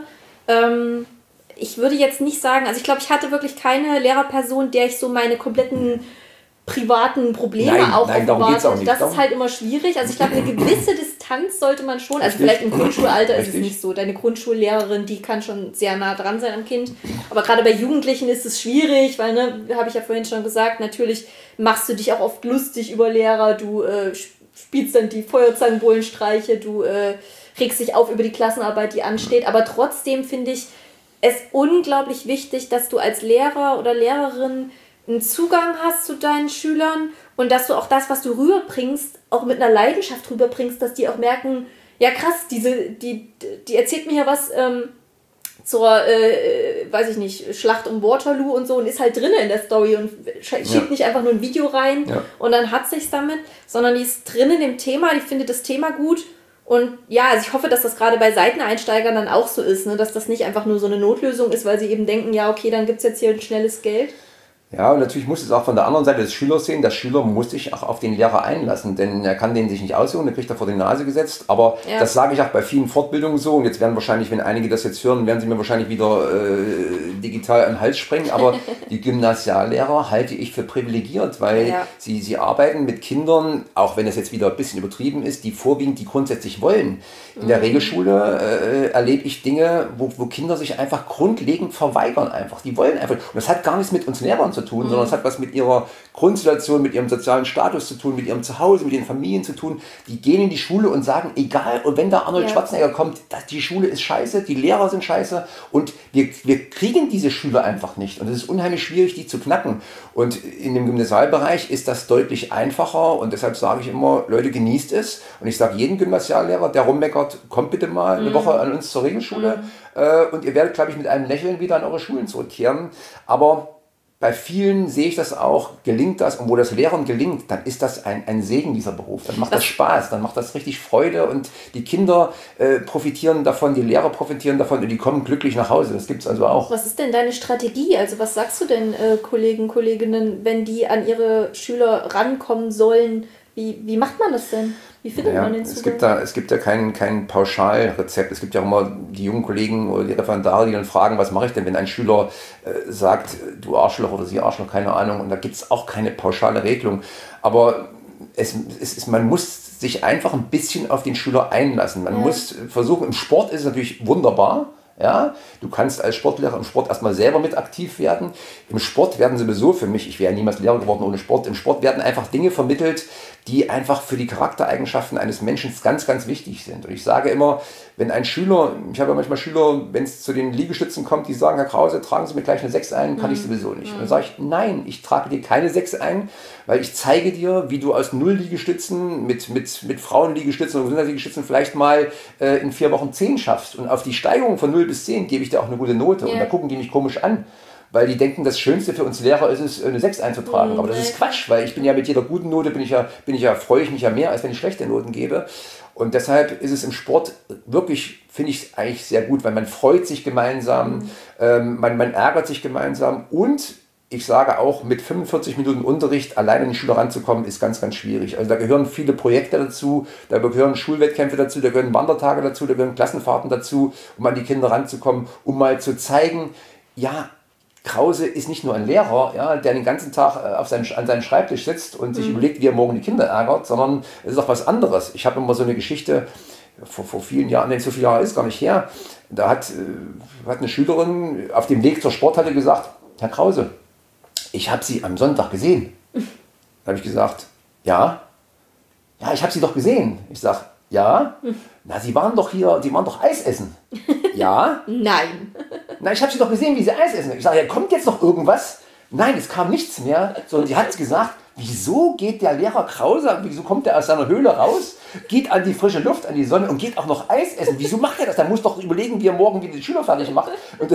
Ich würde jetzt nicht sagen, also ich glaube, ich hatte wirklich keine Lehrerperson, der ich so meine kompletten privaten Probleme aufbewahrt. Das ist halt immer schwierig. Also ich glaube, eine gewisse Distanz sollte man schon, also vielleicht im Grundschulalter ist es nicht so. Deine Grundschullehrerin, die kann schon sehr nah dran sein am Kind. Aber gerade bei Jugendlichen ist es schwierig, weil, habe ich ja vorhin schon gesagt, natürlich machst du dich auch oft lustig über Lehrer, du spielst dann die Feuerzangenbowlenstreiche, du regst dich auf über die Klassenarbeit, die ansteht. Aber trotzdem finde ich es unglaublich wichtig, dass du als Lehrer oder Lehrerin einen Zugang hast zu deinen Schülern und dass du auch das, was du rüberbringst, auch mit einer Leidenschaft rüberbringst, dass die auch merken, ja krass, die erzählt mir ja was zur, weiß ich nicht, Schlacht um Waterloo und so und ist halt drin in der Story und schiebt nicht einfach nur ein Video rein und dann hat sich's damit, sondern die ist drin in dem Thema, die findet das Thema gut. Und ja, also ich hoffe, dass das gerade bei Seiteneinsteigern dann auch so ist, dass das nicht einfach nur so eine Notlösung ist, weil sie eben denken, ja okay, dann gibt es jetzt hier ein schnelles Geld. Ja, und natürlich muss es auch von der anderen Seite des Schülers sehen. Der Schüler muss sich auch auf den Lehrer einlassen, denn er kann den sich nicht aussuchen, den kriegt er vor die Nase gesetzt. Aber das sage ich auch bei vielen Fortbildungen so. Und jetzt werden wahrscheinlich, wenn einige das jetzt hören, werden sie mir wahrscheinlich wieder digital an den Hals springen. Aber die Gymnasiallehrer halte ich für privilegiert, weil sie arbeiten mit Kindern, auch wenn es jetzt wieder ein bisschen übertrieben ist, die vorwiegend, die grundsätzlich wollen. In der Regelschule erlebe ich Dinge, wo Kinder sich einfach grundlegend verweigern einfach. Die wollen einfach. Und das hat gar nichts mit uns Lehrern zu tun, sondern es hat was mit ihrer Grundsituation, mit ihrem sozialen Status zu tun, mit ihrem Zuhause, mit ihren Familien zu tun. Die gehen in die Schule und sagen, egal, und wenn da Arnold Schwarzenegger kommt, die Schule ist scheiße, die Lehrer sind scheiße und wir kriegen diese Schüler einfach nicht. Und es ist unheimlich schwierig, die zu knacken. Und in dem Gymnasialbereich ist das deutlich einfacher und deshalb sage ich immer, Leute, genießt es. Und ich sage jedem Gymnasiallehrer, der rummeckert, kommt bitte mal eine Woche an uns zur Regelschule und ihr werdet, glaube ich, mit einem Lächeln wieder an eure Schulen zurückkehren. Aber bei vielen sehe ich das auch, gelingt das und wo das Lehrern gelingt, dann ist das ein Segen, dieser Beruf. Dann macht das Spaß, dann macht das richtig Freude und die Kinder profitieren davon, die Lehrer profitieren davon und die kommen glücklich nach Hause. Das gibt es also auch. Was ist denn deine Strategie? Also was sagst du denn Kollegen, Kolleginnen, wenn die an ihre Schüler rankommen sollen? Wie macht man das denn? Wie findet man den Zugang? Es gibt ja kein Pauschalrezept. Es gibt ja auch immer die jungen Kollegen oder die Referendare, die dann fragen, was mache ich denn, wenn ein Schüler sagt, du Arschloch oder sie Arschloch, keine Ahnung. Und da gibt es auch keine pauschale Regelung. Aber man muss sich einfach ein bisschen auf den Schüler einlassen. Man muss versuchen, im Sport ist es natürlich wunderbar. Ja, du kannst als Sportlehrer im Sport erstmal selber mit aktiv werden. Im Sport werden sowieso für mich, ich wäre niemals Lehrer geworden ohne Sport, im Sport werden einfach Dinge vermittelt, die einfach für die Charaktereigenschaften eines Menschen ganz, ganz wichtig sind. Und ich sage immer, wenn ein Schüler, ich habe ja manchmal Schüler, wenn es zu den Liegestützen kommt, die sagen, Herr Krause, tragen Sie mir gleich eine 6 ein, kann ich sowieso nicht. Und dann sage ich, nein, ich trage dir keine 6 ein, weil ich zeige dir, wie du aus 0 Liegestützen mit Frauenliegestützen und Gesundheitsliegestützen vielleicht mal in 4 Wochen 10 schaffst. Und auf die Steigerung von 0 bis 10 gebe ich dir auch eine gute Note. Und da gucken die mich komisch an. Weil die denken, das Schönste für uns Lehrer ist es, eine 6 einzutragen. Aber das ist Quatsch, weil ich bin ja mit jeder guten Note, freue ich mich ja mehr, als wenn ich schlechte Noten gebe. Und deshalb ist es im Sport wirklich, finde ich es eigentlich sehr gut, weil man freut sich gemeinsam, man ärgert sich gemeinsam und ich sage auch, mit 45 Minuten Unterricht allein an die Schüler ranzukommen, ist ganz, ganz schwierig. Also da gehören viele Projekte dazu, da gehören Schulwettkämpfe dazu, da gehören Wandertage dazu, da gehören Klassenfahrten dazu, um an die Kinder ranzukommen, um mal zu zeigen, ja, Krause ist nicht nur ein Lehrer, ja, der den ganzen Tag an seinem Schreibtisch sitzt und sich überlegt, wie er morgen die Kinder ärgert, sondern es ist auch was anderes. Ich habe immer so eine Geschichte, vor vielen Jahren, so viele Jahre ist gar nicht her, da hat eine Schülerin auf dem Weg zur Sporthalle gesagt, Herr Krause, ich habe Sie am Sonntag gesehen. Da habe ich gesagt, ja, ich habe Sie doch gesehen. Ich sage, ja, na, Sie waren doch hier, Sie waren doch Eis essen. Ja. Nein. Na, ich habe Sie doch gesehen, wie Sie Eis essen. Ich sage, ja, kommt jetzt noch irgendwas? Nein, es kam nichts mehr, sondern sie hat gesagt, wieso geht der Lehrer Krause, wieso kommt er aus seiner Höhle raus, geht an die frische Luft, an die Sonne und geht auch noch Eis essen? Wieso macht er das? Er muss doch überlegen, wie er morgen wieder die Schüler fertig macht.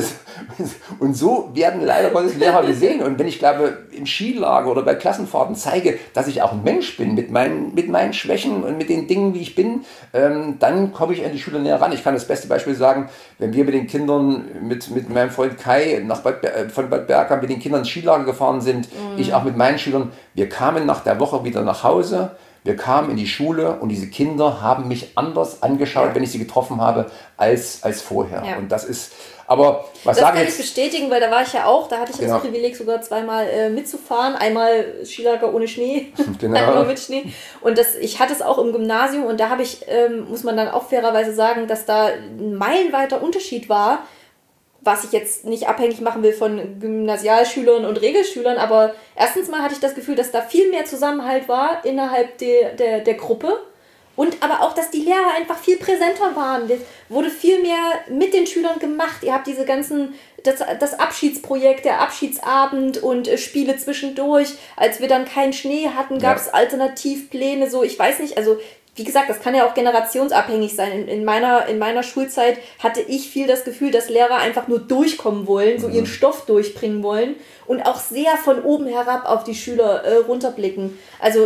Und so werden leider Gottes Lehrer gesehen. Und wenn ich, glaube, im Skilager oder bei Klassenfahrten zeige, dass ich auch ein Mensch bin, mit meinen Schwächen und mit den Dingen, wie ich bin, dann komme ich an die Schüler näher ran. Ich kann das beste Beispiel sagen, wenn wir mit den Kindern, mit meinem Freund Kai von Bad Berka mit den Kindern ins Skilager gefahren sind, ich auch mit meinen Schülern, wir kamen nach der Woche wieder nach Hause, wir kamen in die Schule und diese Kinder haben mich anders angeschaut, wenn ich sie getroffen habe, als vorher. Ja. Und das ist, aber was das sagen kann jetzt... ich bestätigen, weil da war ich ja auch, da hatte ich das Privileg sogar zweimal mitzufahren, einmal Skilager ohne Schnee, einmal mit Schnee und ich hatte es auch im Gymnasium und da habe ich, muss man dann auch fairerweise sagen, dass da ein meilenweiter Unterschied war, was ich jetzt nicht abhängig machen will von Gymnasialschülern und Regelschülern, aber erstens mal hatte ich das Gefühl, dass da viel mehr Zusammenhalt war innerhalb der Gruppe und aber auch, dass die Lehrer einfach viel präsenter waren. Es wurde viel mehr mit den Schülern gemacht. Ihr habt diese ganzen, das Abschiedsprojekt, der Abschiedsabend und Spiele zwischendurch. Als wir dann keinen Schnee hatten, gab es Alternativpläne, so, ich weiß nicht, also wie gesagt, das kann ja auch generationsabhängig sein. In meiner Schulzeit hatte ich viel das Gefühl, dass Lehrer einfach nur durchkommen wollen, so ihren Stoff durchbringen wollen und auch sehr von oben herab auf die Schüler runterblicken. Also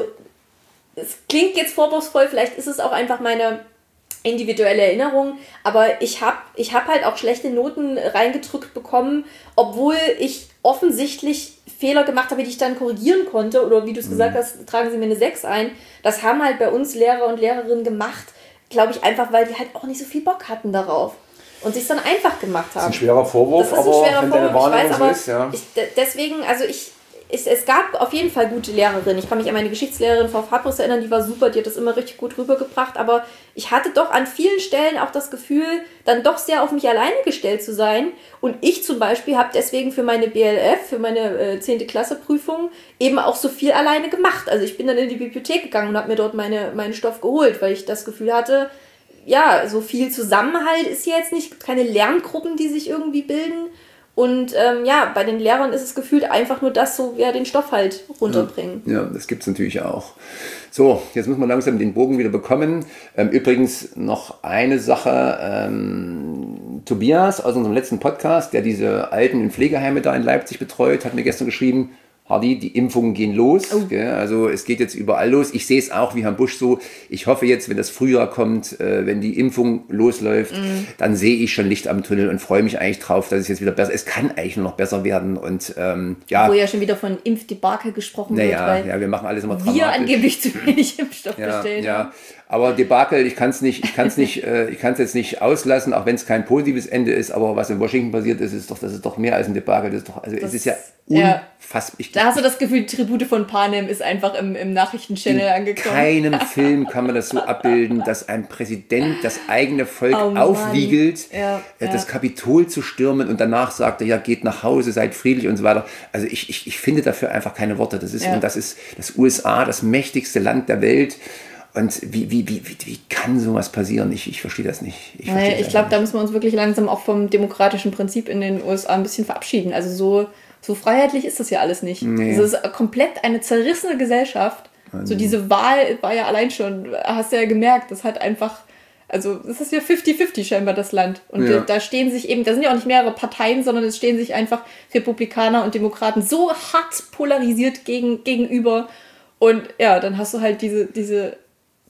es klingt jetzt vorwurfsvoll, vielleicht ist es auch einfach meine individuelle Erinnerung, aber ich hab halt auch schlechte Noten reingedrückt bekommen, obwohl ich offensichtlich Fehler gemacht habe, die ich dann korrigieren konnte, oder wie du es gesagt hast, tragen sie mir eine 6 ein. Das haben halt bei uns Lehrer und Lehrerinnen gemacht, glaube ich, einfach, weil die halt auch nicht so viel Bock hatten darauf und sich es dann einfach gemacht haben. Das ist ein schwerer Vorwurf, aber wenn deine Wahrnehmung so ist, ja. Deswegen, also es gab auf jeden Fall gute Lehrerinnen. Ich kann mich an meine Geschichtslehrerin Frau Fabrus erinnern, die war super, die hat das immer richtig gut rübergebracht, aber ich hatte doch an vielen Stellen auch das Gefühl, dann doch sehr auf mich alleine gestellt zu sein. Und ich zum Beispiel habe deswegen für meine BLF, für meine 10. Klasse Prüfung eben auch so viel alleine gemacht. Also ich bin dann in die Bibliothek gegangen und habe mir dort meinen Stoff geholt, weil ich das Gefühl hatte, ja, so viel Zusammenhalt ist jetzt nicht, keine Lerngruppen, die sich irgendwie bilden. Und bei den Lehrern ist es gefühlt einfach nur das, so den Stoff halt runterbringen. Ja, das gibt es natürlich auch. So, jetzt muss man langsam den Bogen wieder bekommen. Übrigens noch eine Sache. Tobias aus unserem letzten Podcast, der diese Alten in Pflegeheime da in Leipzig betreut, hat mir gestern geschrieben, Hardy, die Impfungen gehen los. Oh. Gell? Also es geht jetzt überall los. Ich sehe es auch wie Herrn Busch so. Ich hoffe jetzt, wenn das Frühjahr kommt, wenn die Impfung losläuft, dann sehe ich schon Licht am Tunnel und freue mich eigentlich drauf, dass es jetzt wieder besser ist. Es kann eigentlich nur noch besser werden. Und Wo ja schon wieder von Impfdebakel gesprochen wird. Weil wir machen alles immer dramatisch. Wir angeblich zu wenig Impfstoff bestellt haben. Aber Debakel, ich kann es jetzt nicht auslassen, auch wenn es kein positives Ende ist, aber was in Washington passiert ist, das ist doch mehr als ein Debakel. Es ist ja unfassbar. Da hast du das Gefühl, die Tribute von Panem ist einfach im Nachrichtenchannel angekommen. In keinem Film kann man das so abbilden, dass ein Präsident das eigene Volk aufwiegelt, das Kapitol zu stürmen und danach sagt er, ja, geht nach Hause, seid friedlich und so weiter. Also ich finde dafür einfach keine Worte. Und das ist das USA, das mächtigste Land der Welt. Und wie kann sowas passieren? Ich verstehe das nicht. Ich glaube, da müssen wir uns wirklich langsam auch vom demokratischen Prinzip in den USA ein bisschen verabschieden. Also so freiheitlich ist das ja alles nicht. Nee. Es ist komplett eine zerrissene Gesellschaft. So diese Wahl war ja allein schon, hast du ja gemerkt, das hat einfach, also es ist ja 50-50 scheinbar das Land. Und da stehen sich eben, da sind ja auch nicht mehrere Parteien, sondern es stehen sich einfach Republikaner und Demokraten so hart polarisiert gegenüber. Und ja, dann hast du halt diese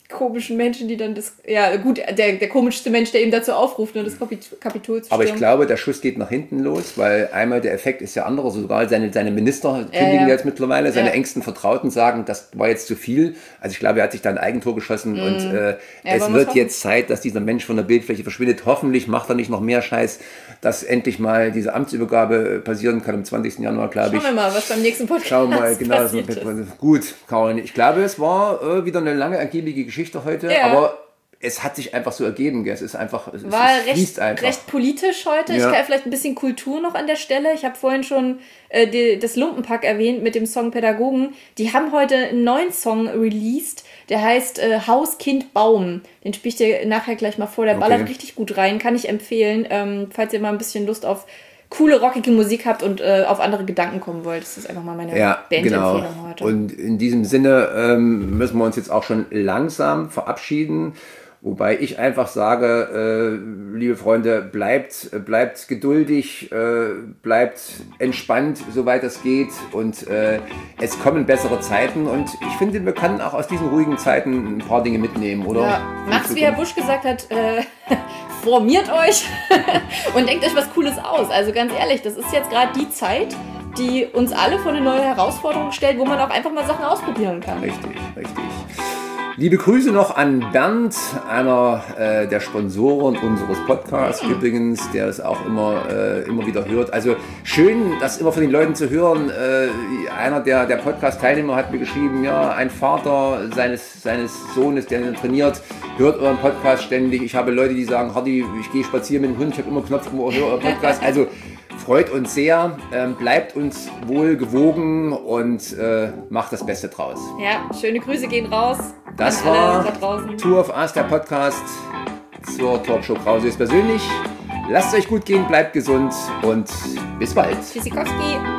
komischen Menschen, die dann das, ja gut, der komischste Mensch, der eben dazu aufruft, nur das Kapitol zu stürmen. Aber ich glaube, der Schuss geht nach hinten los, weil einmal der Effekt ist ja anderer, sogar seine Minister kündigen jetzt mittlerweile, seine engsten Vertrauten sagen, das war jetzt zu viel. Also ich glaube, er hat sich da ein Eigentor geschossen und es wird jetzt Zeit, dass dieser Mensch von der Bildfläche verschwindet. Hoffentlich macht er nicht noch mehr Scheiß, dass endlich mal diese Amtsübergabe passieren kann am 20. Januar, glaube ich. Schauen wir mal, was beim nächsten Podcast Schauen wir mal, genau. passiert ist. Gut, Caroline, ich glaube, es war wieder eine lange, ergiebige Geschichte heute, aber es hat sich einfach so ergeben, gell? Es ist einfach, es fließt einfach. Recht politisch heute. Ja. Ich kann vielleicht ein bisschen Kultur noch an der Stelle. Ich habe vorhin schon das Lumpenpack erwähnt mit dem Song Pädagogen. Die haben heute einen neuen Song released, der heißt Haus, Kind, Baum. Den spiele ich dir nachher gleich mal vor. Der ballert richtig gut rein, kann ich empfehlen. Falls ihr mal ein bisschen Lust auf coole, rockige Musik habt und auf andere Gedanken kommen wollt. Das ist einfach mal meine Bandempfehlung heute. Und in diesem Sinne müssen wir uns jetzt auch schon langsam verabschieden. Wobei ich einfach sage, liebe Freunde, bleibt geduldig, bleibt entspannt, soweit es geht. Und es kommen bessere Zeiten. Und ich finde, wir können auch aus diesen ruhigen Zeiten ein paar Dinge mitnehmen, oder? Ja, macht's, wie Herr Busch gesagt hat, formiert euch und denkt euch was Cooles aus. Also ganz ehrlich, das ist jetzt gerade die Zeit, die uns alle vor eine neue Herausforderung stellt, wo man auch einfach mal Sachen ausprobieren kann. Richtig. Liebe Grüße noch an Bernd, einer der Sponsoren unseres Podcasts übrigens, der es auch immer wieder hört. Also schön, das immer von den Leuten zu hören. Einer der Podcast-Teilnehmer hat mir geschrieben, ja, ein Vater seines Sohnes, der trainiert, hört euren Podcast ständig. Ich habe Leute, die sagen, Hardy, ich gehe spazieren mit dem Hund, ich habe immer einen Knopf im Ohr, höre euren Podcast. Also freut uns sehr, bleibt uns wohl gewogen und macht das Beste draus. Ja, schöne Grüße gehen raus. Das war Two of Us, der Podcast zur Talkshow Krause ist persönlich. Lasst es euch gut gehen, bleibt gesund und bis bald. Tschüssikowski.